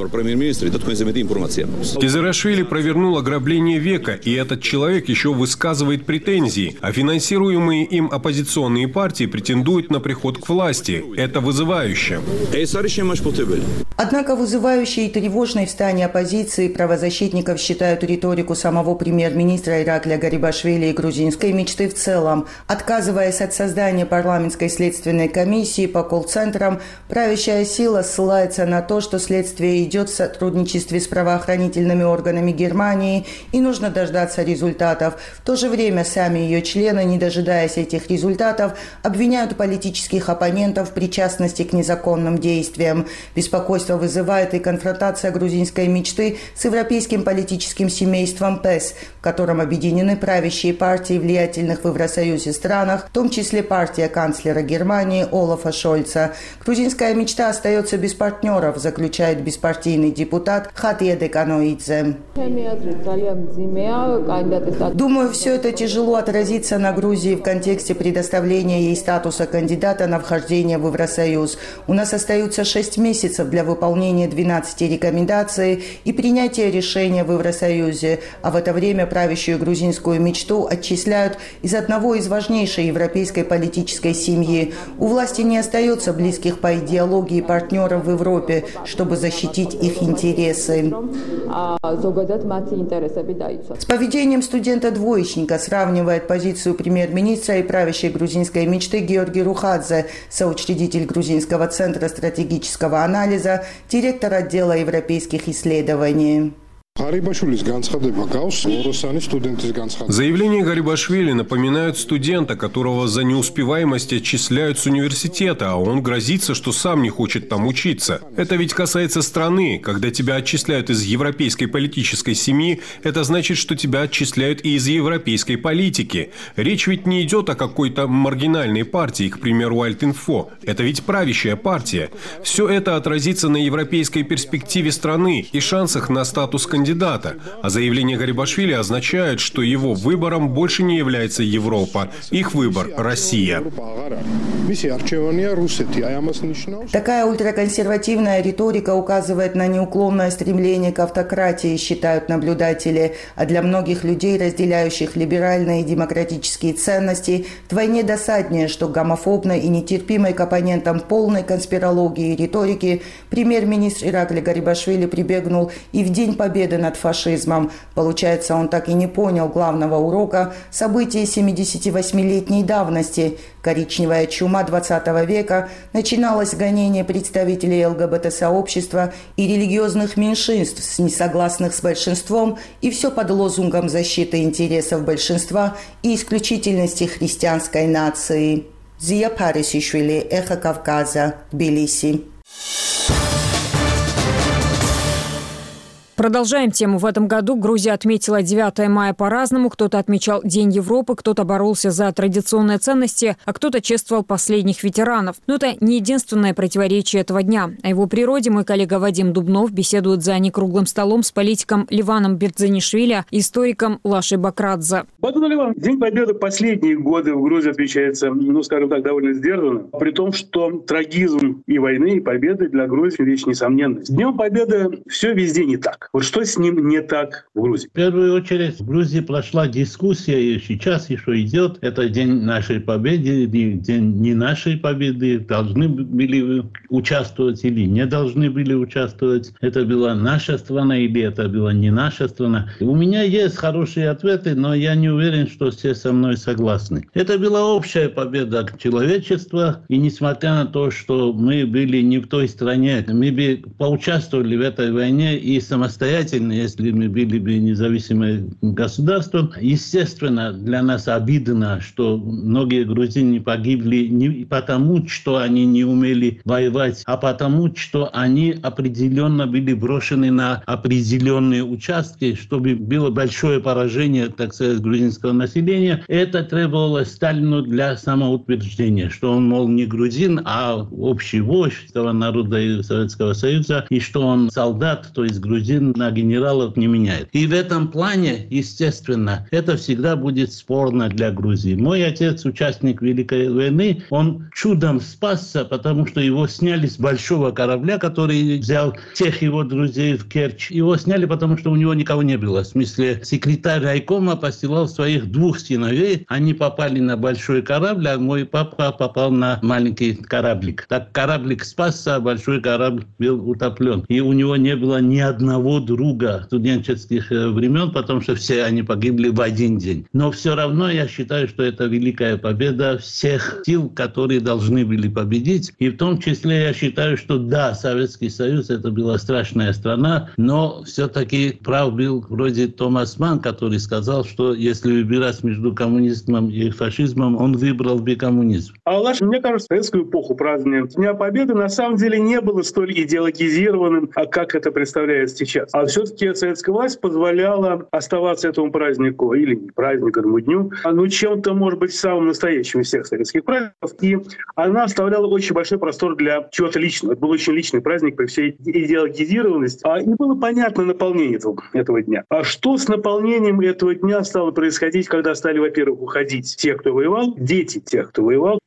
Кезерашвили провернул ограбление века, и этот человек еще высказывает претензии, а финансируемые им оппозиционные партии претендуют на приход к власти. Это вызывающе. Однако вызывающей и тревожной в стане оппозиции правозащитников считают риторику самого премьер-министра Ираклия Гарибашвили и грузинской мечты в целом. Отказываясь от создания парламентской следственной комиссии по колл-центрам, правящая сила ссылается на то, что следствие идет в сотрудничестве с правоохранительными органами Германии и нужно дождаться результатов. В то же время сами ее члены, не дожидаясь этих результатов, обвиняют политических оппонентов в причастности к незаконным действиям. Беспокойство беспокойство вызывает и конфронтация грузинской мечты с европейским политическим семейством ПЭС, в котором объединены правящие партии влиятельных в Евросоюзе странах, в том числе партия канцлера Германии Олафа Шольца. Грузинская мечта остается без партнеров, заключает беспартийный депутат Хатье Деканоидзе. Думаю, все это тяжело отразится на Грузии в контексте предоставления ей статуса кандидата на вхождение в Евросоюз. У нас остаются 6 месяцев для выполнения 12 рекомендаций и принятия решения в Евросоюзе, а в это время правящую грузинскую мечту отчисляют из одного из важнейшей европейской политической семьи. У власти не остается близких по идеологии партнеров в Европе, чтобы защитить их интересы. С поведением студента-двоечника сравнивает позицию премьер-министра и правящей грузинской мечты Георгий Рухадзе, соучредитель Грузинского центра стратегического анализа, директор отдела европейских исследований. Заявления Гарибашвили напоминают студента, которого за неуспеваемость отчисляют с университета, а он грозится, что сам не хочет там учиться. Это ведь касается страны. Когда тебя отчисляют из европейской политической семьи, это значит, что тебя отчисляют и из европейской политики. Речь ведь не идет о какой-то маргинальной партии, к примеру, Альтинфо. Это ведь правящая партия. Все это отразится на европейской перспективе страны и шансах на статус кандидата. А заявление Гарибашвили означает, что его выбором больше не является Европа. Их выбор – Россия. Такая ультраконсервативная риторика указывает на неуклонное стремление к автократии, считают наблюдатели. А для многих людей, разделяющих либеральные и демократические ценности, вдвойне досаднее, что гомофобной и нетерпимой к оппонентам полной конспирологии и риторики премьер-министр Иракли Гарибашвили прибегнул и в День Победы над фашизмом. Получается, он так и не понял главного урока событий 78-летней давности. Коричневая чума 20 века начиналось гонение представителей ЛГБТ-сообщества и религиозных меньшинств, несогласных с большинством, и все под лозунгом защиты интересов большинства и исключительности христианской нации. Зия Парисишвили, Эхо Кавказа, Тбилиси. Продолжаем тему. В этом году Грузия отметила 9 мая по-разному. Кто-то отмечал День Европы, кто-то боролся за традиционные ценности, а кто-то чествовал последних ветеранов. Но это не единственное противоречие этого дня. О его природе мой коллега Вадим Дубнов беседует за некруглым столом с политиком Ливаном Бердзанишвили и историком Лашей Бакрадзе. День Победы последние годы в Грузии отмечается, скажем так, довольно сдержанно. При том, что трагизм и войны, и победы для Грузии вещь несомненная. С Днем Победы все везде не так. Вот что с ним не так в Грузии? В первую очередь в Грузии прошла дискуссия, и сейчас еще идет. Это День нашей победы, День не нашей победы. Должны были участвовать или не должны были участвовать. Это была наша страна или это была не наша страна. У меня есть хорошие ответы, но я не уверен, что все со мной согласны. Это была общая победа человечества, и несмотря на то, что мы были не в той стране, мы бы поучаствовали в этой войне и самостоятельно, если мы были бы независимым государством. Естественно, для нас обидно, что многие грузины погибли не потому, что они не умели воевать, а потому, что они определенно были брошены на определенные участки, чтобы было большое поражение, так сказать, грузинского населения. Это требовалось Сталину для самоутверждения, что он, мол, не грузин, а общий вождь этого народа и Советского Союза, и что он солдат, то есть грузин, на генералов не меняет. И в этом плане, естественно, это всегда будет спорно для Грузии. Мой отец, участник Великой войны, он чудом спасся, потому что его сняли с большого корабля, который взял тех его друзей в Керчь. Его сняли, потому что у него никого не было. В смысле, секретарь райкома посылал своих 2 сыновей. Они попали на большой корабль, а мой папа попал на маленький кораблик. Так кораблик спасся, а большой корабль был утоплен. И у него не было ни одного друга студенческих времен, потому что все они погибли в один день. Но все равно я считаю, что это великая победа всех сил, которые должны были победить. И в том числе я считаю, что да, Советский Союз это была страшная страна, но все-таки прав был вроде Томас Ман, который сказал, что если выбирать между коммунизмом и фашизмом, он выбрал бы коммунизм. Мне кажется, советскую эпоху празднования Дня Победы на самом деле не было столь идеологизированным, как это представляется сейчас. А все-таки советская власть позволяла оставаться этому празднику, или не празднику, этому дню, чем-то, может быть, самым настоящим из всех советских праздников. И она оставляла очень большой простор для чего-то личного. Это был очень личный праздник при всей идеологизированности. И было понятно наполнение этого дня. А что с наполнением этого дня стало происходить, когда стали, во-первых, уходить те, кто воевал, дети тех, кто воевал?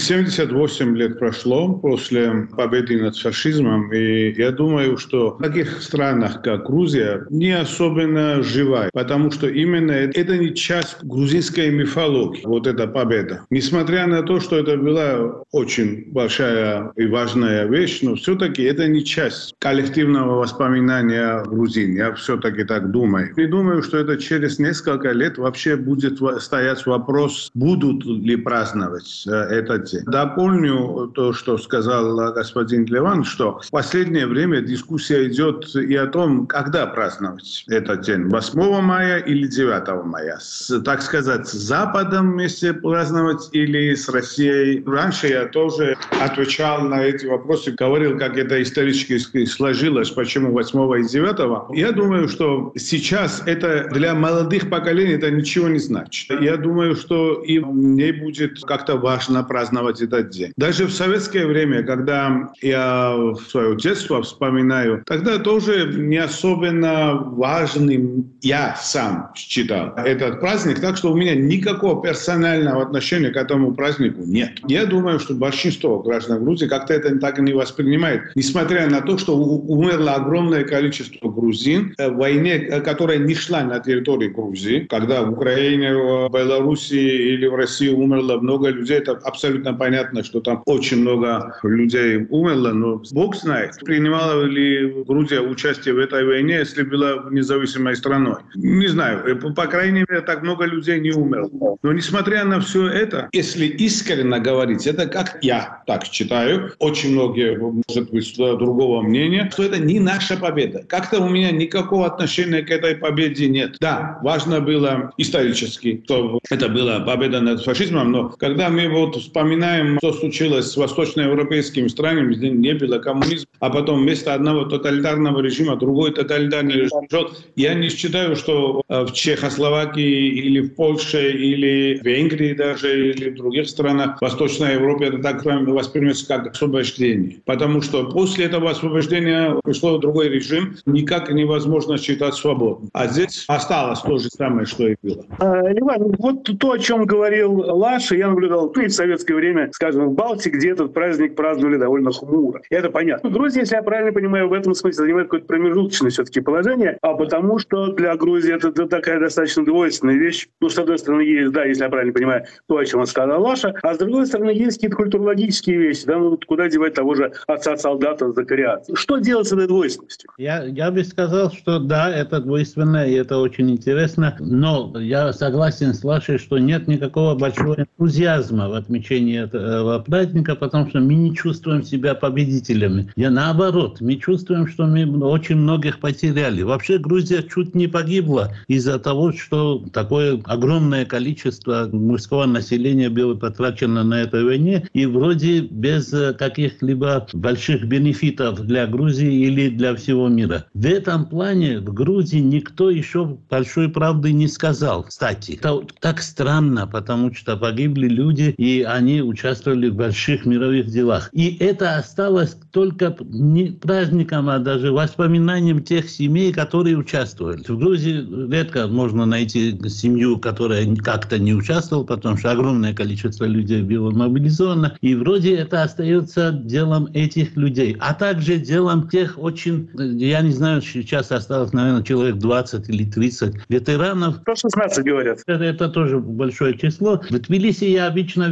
78 лет прошло после победы над фашизмом, и я думаю, что в таких странах, как Грузия, не особенно живая, потому что именно это не часть грузинской мифологии, вот эта победа. Несмотря на то, что это была очень большая и важная вещь, но все-таки это не часть коллективного воспоминания грузин. Я все-таки так думаю. И думаю, что это через несколько лет вообще будет стоять вопрос, будут ли праздновать этот день. Дополню то, что сказал господин Леван, что в последнее время дискуссия идет и о том, когда праздновать этот день. 8 мая или 9 мая. Так сказать, с Западом вместе праздновать или с Россией. Раньше я тоже отвечал на эти вопросы, говорил, как это исторически сложилось, почему 8 и 9. Я думаю, что сейчас это для молодых поколений это ничего не значит. Я думаю, что им не будет как-то важно праздновать этот день. Даже в советское время, когда я свое детство вспоминаю, тогда тоже не особенно важным я сам считал этот праздник, так что у меня никакого персонального отношения к этому празднику нет. Я думаю, что большинство граждан Грузии как-то это так и не воспринимает, несмотря на то, что умерло огромное количество грузин в войне, которая не шла на территории Грузии, когда в Украине, в Белоруссии или в России умерло много людей, это абсолютно понятно, что там очень много людей умерло, но Бог знает, принимала ли Грузия участие в этой войне, если была независимой страной. Не знаю, по крайней мере, так много людей не умерло. Но несмотря на все это, если искренне говорить, это как я так считаю, очень многие, может быть, другого мнения, что это не наша победа. Как-то у меня никакого отношения к этой победе нет. Да, важно было исторически, что это была победа над фашизмом, но когда мы вот вспоминаем, что случилось с восточноевропейскими странами, где не было коммунизма, а потом вместо одного тоталитарного режима другой тоталитарный режим. Я не считаю, что в Чехословакии или в Польше или в Венгрии даже, или в других странах Восточной Европы это так воспринимается как освобождение. Потому что после этого освобождения пришло другой режим, никак невозможно считать свободным. А здесь осталось то же самое, что и было. Иван, вот то, о чем говорил Лаша, я наблюдал в советское время, скажем, в Балтике, где этот праздник праздновали довольно хмуро. И это понятно. Грузия, если я правильно понимаю, в этом смысле занимает какое-то промежуточное все-таки положение, потому что для Грузии это такая достаточно двойственная вещь. С одной стороны, есть, да, если я правильно понимаю, то, о чем он сказал Лаша, а с другой стороны, есть какие-то культурологические вещи. Да, куда девать того же отца-солдата Закариадзе? Что делать с этой двойственностью? Я бы сказал, что да, это двойственно, и это очень интересно, но я согласен с Лашей, что нет никакого большого энтузиазма в отмечении этого праздника, потому что мы не чувствуем себя победителями. Наоборот, мы чувствуем, что мы очень многих потеряли. Вообще Грузия чуть не погибла из-за того, что такое огромное количество мужского населения было потрачено на этой войне, и вроде без каких-либо больших бенефитов для Грузии или для всего мира. В этом плане в Грузии никто еще большой правды не сказал. Кстати, это так странно, потому что погибли люди, и они участвовали в больших мировых делах. И это осталось только не праздником, а даже воспоминанием тех семей, которые участвовали. В Грузии редко можно найти семью, которая как-то не участвовала, потому что огромное количество людей было мобилизовано. И вроде это остается делом этих людей. А также делом тех очень, я не знаю, сейчас осталось, наверное, человек 20 или 30 ветеранов. 116 говорят. Это тоже большое число. В Тбилиси я обычно видел человек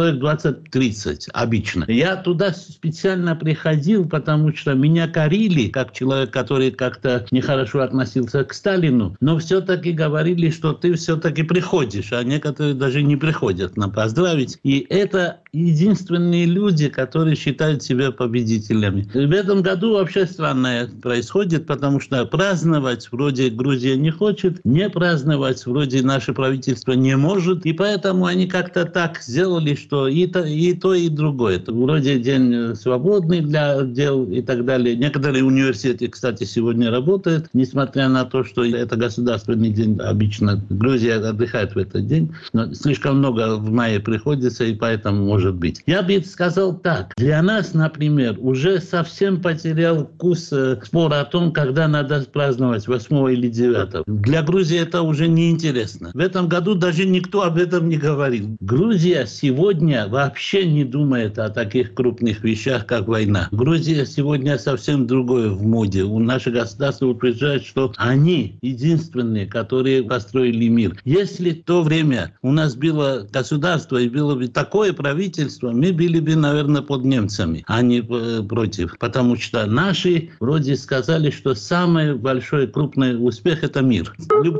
человек 20-30 обычно. Я туда специально приходил, потому что меня корили, как человек, который как-то нехорошо относился к Сталину, но все-таки говорили, что ты все-таки приходишь, а некоторые даже не приходят нам поздравить. И это единственные люди, которые считают себя победителями. В этом году вообще странное происходит, потому что праздновать вроде Грузия не хочет, не праздновать вроде наше правительство не может, и поэтому они как-то так сделали, что и то, и другое. Это вроде день свободный для дел и так далее. Некоторые университеты, кстати, сегодня работают, несмотря на то, что это государственный день. Обычно Грузия отдыхает в этот день, но слишком много в мае приходится, и поэтому может быть. Я бы сказал так. Для нас, например, уже совсем потерял вкус спор о том, когда надо праздновать 8 или 9. Для Грузии это уже неинтересно. В этом году даже никто об этом не говорил. Грузия сегодня вообще не думает о таких крупных вещах, как война. Грузия сегодня совсем другое в моде. У нашего государства утверждают, что они единственные, которые построили мир. Если в то время у нас было государство и было бы такое правительство, мы были бы, наверное, под немцами, а не против. Потому что наши вроде сказали, что самый большой крупный успех – это мир.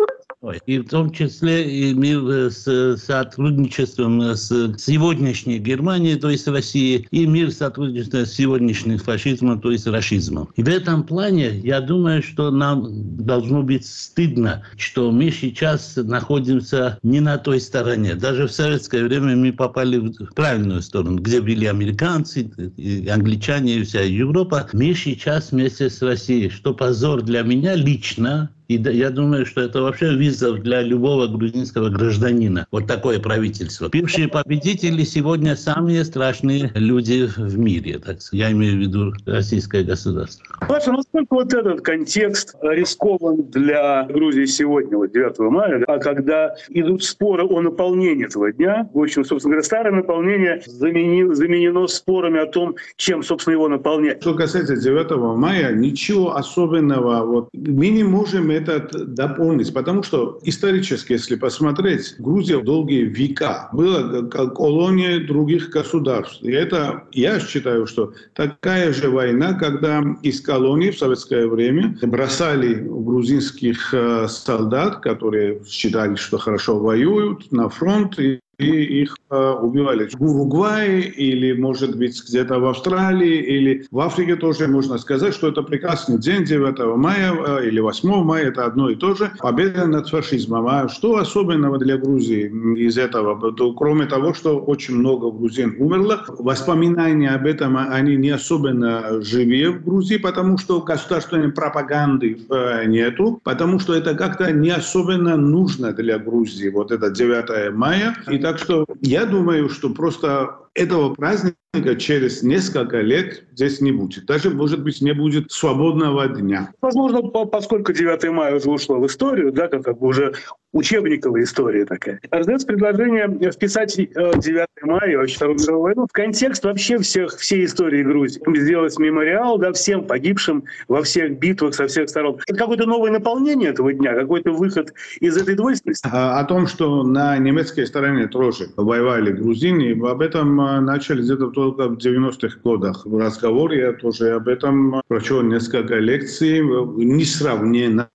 И в том числе и мир с сотрудничеством с сегодняшней Германией, то есть Россией, и мир сотрудничества с сегодняшним фашизмом, то есть рашизмом. И в этом плане я думаю, что нам должно быть стыдно, что мы сейчас находимся не на той стороне. Даже в советское время мы попали в правильную сторону, где были американцы, и англичане, и вся Европа. Мы сейчас вместе с Россией, что позор для меня лично. И я думаю, что это вообще вызов для любого грузинского гражданина. Вот такое правительство. Бывшие победители сегодня самые страшные люди в мире. Так я имею в виду российское государство. Паша, насколько вот этот контекст рискован для Грузии сегодня, вот 9 мая, а когда идут споры о наполнении этого дня, в общем, собственно говоря, старое наполнение заменено спорами о том, чем, собственно, его наполнять. Что касается 9 мая, ничего особенного. Вот, мы не можем это дополнить, потому что исторически, если посмотреть, Грузия долгие века была колонией других государств. И это, я считаю, что такая же война, когда из колонии в советское время бросали грузинских солдат, которые считали, что хорошо воюют, на фронт, и их убивали в Уругвае или, может быть, где-то в Австралии или в Африке тоже можно сказать, что это прекрасный день 9 мая или 8 мая, это одно и то же. Победа над фашизмом. А что особенного для Грузии из этого? Кроме того, что очень много грузин умерло, воспоминания об этом, они не особенно живые в Грузии, потому что государственной пропаганды нету, потому что это как-то не особенно нужно для Грузии, вот это 9 мая. И так что я думаю, что просто этого праздника через несколько лет здесь не будет. Даже, может быть, не будет свободного дня. Возможно, поскольку 9 мая уже ушло в историю, да, как бы уже учебниковая история такая. Раздается предложение вписать 9 мая и вообще Вторую мировую войну в контекст вообще всей истории Грузии. Сделать мемориал, да, всем погибшим во всех битвах со всех сторон. Это какое-то новое наполнение этого дня, какой-то выход из этой двойственности. О том, что на немецкой стороне тоже воевали грузины, об этом начали где-то только в 90-х годах. В разговоре я тоже об этом прочел несколько лекций. Несравненно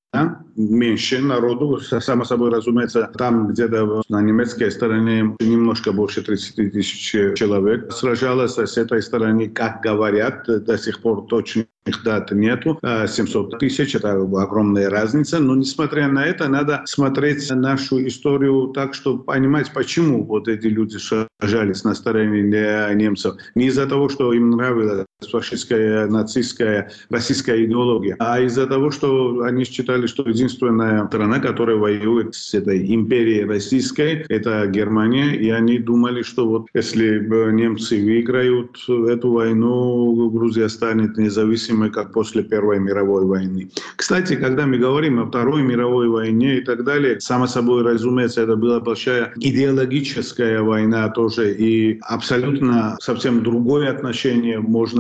меньше народу, само собой разумеется, там где-то на немецкой стороне немножко больше 30 тысяч человек сражалось, а с этой стороны, как говорят, до сих пор точных дат нету, 700 тысяч, это огромная разница, но несмотря на это, надо смотреть нашу историю так, чтобы понимать, почему вот эти люди сражались на стороне немцев. Не из-за того, что им нравилась фашистская, нацистская, российская идеология, а из-за того, что они считали, что единственная страна, которая воюет с этой империей российской, это Германия, и они думали, что вот если немцы выиграют эту войну, Грузия станет независимой, как после Первой мировой войны. Кстати, когда мы говорим о Второй мировой войне и так далее, само собой разумеется, это была большая идеологическая война тоже, и абсолютно совсем другое отношение можно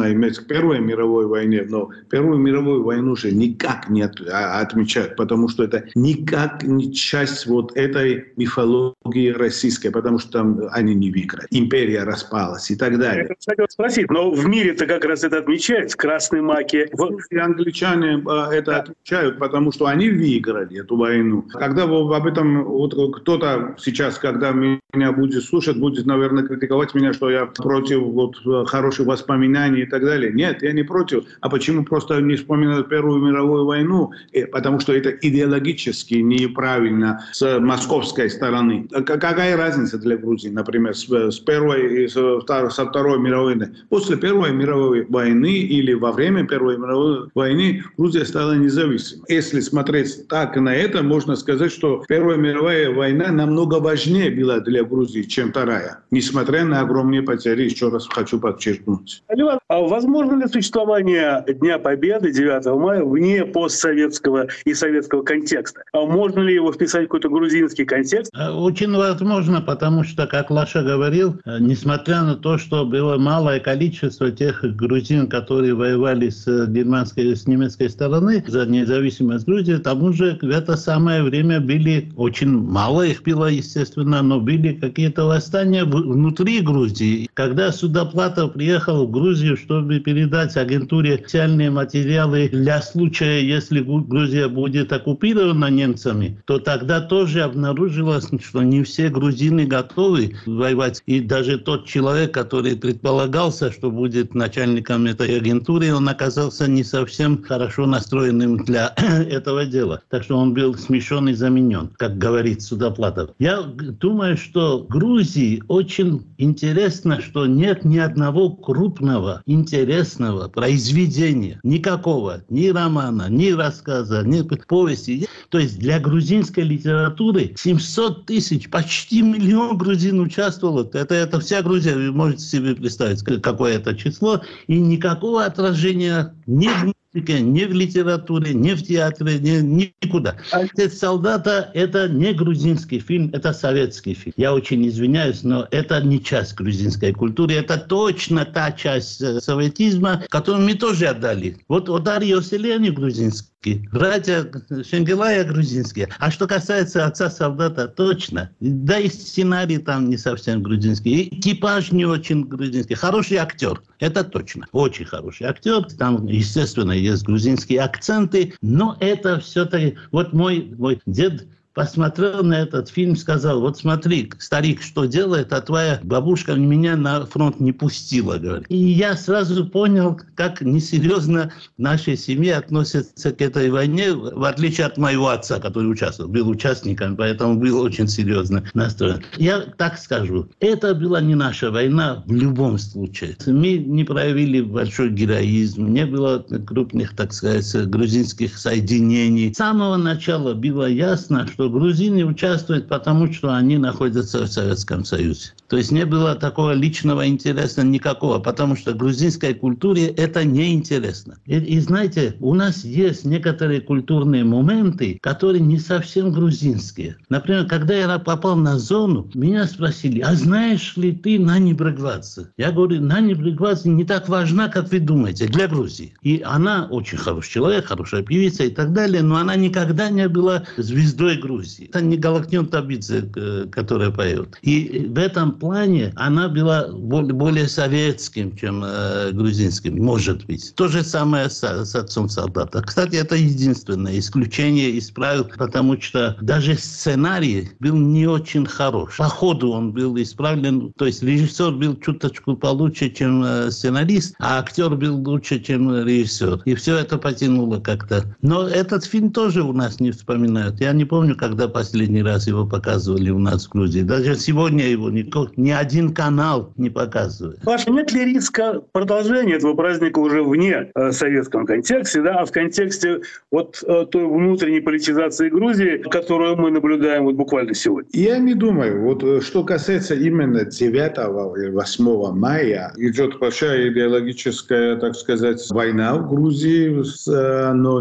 можно иметь к Первой мировой войне, но Первую мировую войну же никак не отмечают, потому что это никак не часть вот этой мифологии российской, потому что там они не выиграли. Империя распалась и так далее. Я хотел спросить, но в мире-то как раз это отмечается, красные маки. И англичане это отмечают, потому что они выиграли эту войну. Когда об этом вот кто-то сейчас, когда меня будет слушать, будет, наверное, критиковать меня, что я против вот хороших воспоминаний и так далее. Нет, я не против. А почему просто не вспоминают Первую мировую войну? Потому что это идеологически неправильно с московской стороны. Какая разница для Грузии, например, с Первой и со Второй мировой войны? После Первой мировой войны или во время Первой мировой войны Грузия стала независимой. Если смотреть так на это, можно сказать, что Первая мировая война намного важнее была для Грузии, чем Вторая, несмотря на огромные потери, еще раз хочу подчеркнуть. Ливан, а возможно ли существование Дня Победы 9 мая вне постсоветского и советского контекста? А можно ли его вписать в какой-то грузинский контекст? Очень возможно, потому что, как Лаша говорил, несмотря на то, что было малое количество тех грузин, которые воевали с немецкой стороны за независимость Грузии, к тому же в это самое время были, очень мало их было, естественно, но были какие-то восстания внутри Грузии. Когда Судоплатов приехал в Грузию, чтобы передать агентуре специальные материалы для случая, если Грузия будет оккупирована немцами, то тогда тоже обнаружилось, что не все грузины готовы воевать. И даже тот человек, который предполагался, что будет начальником этой агентуры, он оказался не совсем хорошо настроенным для этого дела. Так что он был смещен и заменен, как говорит Судоплатов. Я думаю, что Грузии очень интересно, что нет ни одного крупного, интересного произведения. Никакого. Ни романа, ни рассказа, ни повести. То есть для грузинской литературы 700 тысяч, почти 1 миллион грузин участвовало. Это вся Грузия. Вы можете себе представить, какое это число. И никакого отражения ни в музыке, ни в литературе, ни в театре, никуда. «Отец солдата» — это не грузинский фильм, это советский фильм. Я очень извиняюсь, но это не часть грузинской культуры. Это точно та часть советизма, которую мы тоже отдали. Вот Дарья Селени грузинский, братья Шенгелая грузинские. А что касается «Отца солдата», точно. Да и сценарий там не совсем грузинский. И экипаж не очень грузинский. Хороший актер. Это точно. Очень хороший актер. Там, естественно, есть грузинские акценты. Но это все-таки... Вот мой дед посмотрел на этот фильм, сказал: вот смотри, старик, что делает, а твоя бабушка меня на фронт не пустила, говорит. И я сразу понял, как несерьезно в нашей семье относятся к этой войне, в отличие от моего отца, который участвовал, был участником, поэтому был очень серьезно настроен. Я так скажу, это была не наша война в любом случае. Мы не проявили большой героизм, не было крупных, так сказать, грузинских соединений. С самого начала было ясно, что грузины участвуют, потому что они находятся в Советском Союзе. То есть не было такого личного интереса никакого, потому что грузинской культуре это неинтересно. И знаете, у нас есть некоторые культурные моменты, которые не совсем грузинские. Например, когда я попал на зону, меня спросили: а знаешь ли ты Нани Брегвадзе? Я говорю: Нани Брегвадзе не так важна, как вы думаете, для Грузии. И она очень хороший человек, хорошая певица и так далее, но она никогда не была звездой Грузии. Это не Галактион Табидзе, которая поет. И в этом плане она была более советским, чем грузинским, может быть. То же самое с «Отцом солдата». Кстати, это единственное исключение из правил, потому что даже сценарий был не очень хорош. По ходу он был исправлен, то есть режиссер был чуточку получше, чем сценарист, а актер был лучше, чем режиссер. И все это потянуло как-то. Но этот фильм тоже у нас не вспоминают. Я не помню, когда последний раз его показывали у нас в Грузии. Даже сегодня его ни один канал не показывает. Паша, нет ли риска продолжения этого праздника уже вне советском контексте, да, а в контексте вот той внутренней политизации Грузии, которую мы наблюдаем вот буквально сегодня? Я не думаю. Вот что касается именно 9 или 8 мая, идет большая идеологическая, так сказать, война в Грузии, но несмотря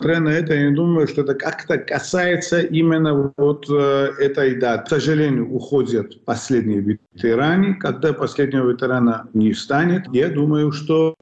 Несмотря на это, я не думаю, что это как-то касается именно вот этой даты. К сожалению, уходят последние ветераны. Когда последнего ветерана не станет, я думаю, что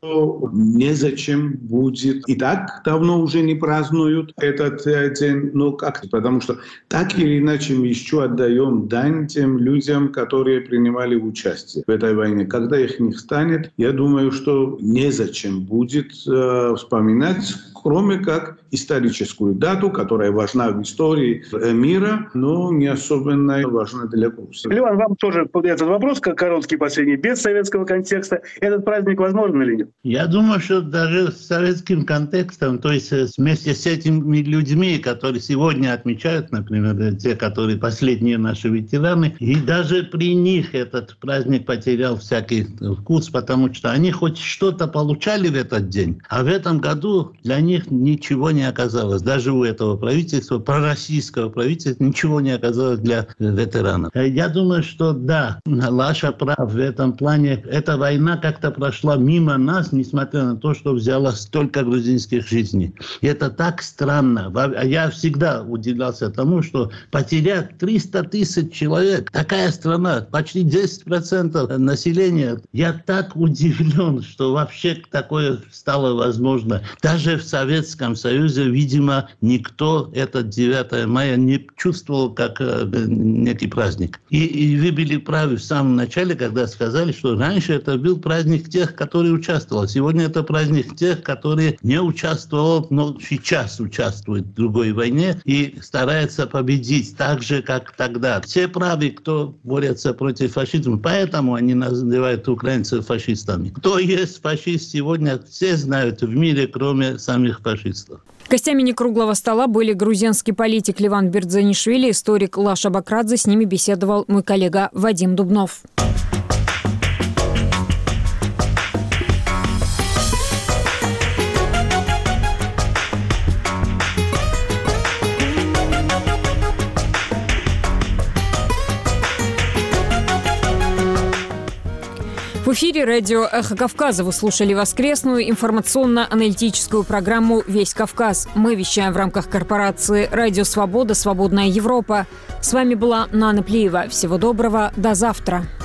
незачем будет. И так давно уже не празднуют этот день, но как? Потому что так или иначе мы еще отдаем дань тем людям, которые принимали участие в этой войне. Когда их не станет, я думаю, что незачем будет вспоминать, кроме как историческую дату, которая важна в истории мира, но не особенно важна для Грузии. Ливан, вам тоже этот вопрос, как короткий последний, без советского контекста. Этот праздник возможен или нет? Я думаю, что даже с советским контекстом, то есть вместе с этими людьми, которые сегодня отмечают, например, те, которые последние наши ветераны, и даже при них этот праздник потерял всякий вкус, потому что они хоть что-то получали в этот день, а в этом году для них ничего не оказалось. Даже у этого правительства, пророссийского правительства, ничего не оказалось для ветеранов. Я думаю, что да, Лаша прав в этом плане. Эта война как-то прошла мимо нас, несмотря на то, что взяла столько грузинских жизней. И это так странно. Я всегда удивлялся тому, что потерять 300 тысяч человек, такая страна, почти 10% населения. Я так удивлен, что вообще такое стало возможно. Даже в Советском Союзе, видимо, никто этот 9 мая не чувствовал как некий праздник. И вы были правы в самом начале, когда сказали, что раньше это был праздник тех, которые участвовали. Сегодня это праздник тех, которые не участвовали, но сейчас участвуют в другой войне и стараются победить так же, как тогда. Все правы, кто борется против фашизма, поэтому они называют украинцев фашистами. Кто есть фашист сегодня, все знают в мире, кроме самих фашистов. Гостями некруглого стола были грузинский политик Ливан Бердзанишвили, историк Лаша Бакрадзе. С ними беседовал мой коллега Вадим Дубнов. В эфире радио «Эхо Кавказа» вы слушали воскресную информационно-аналитическую программу «Весь Кавказ». Мы вещаем в рамках корпорации «Радио Свобода. Свободная Европа». С вами была Нана Плиева. Всего доброго. До завтра.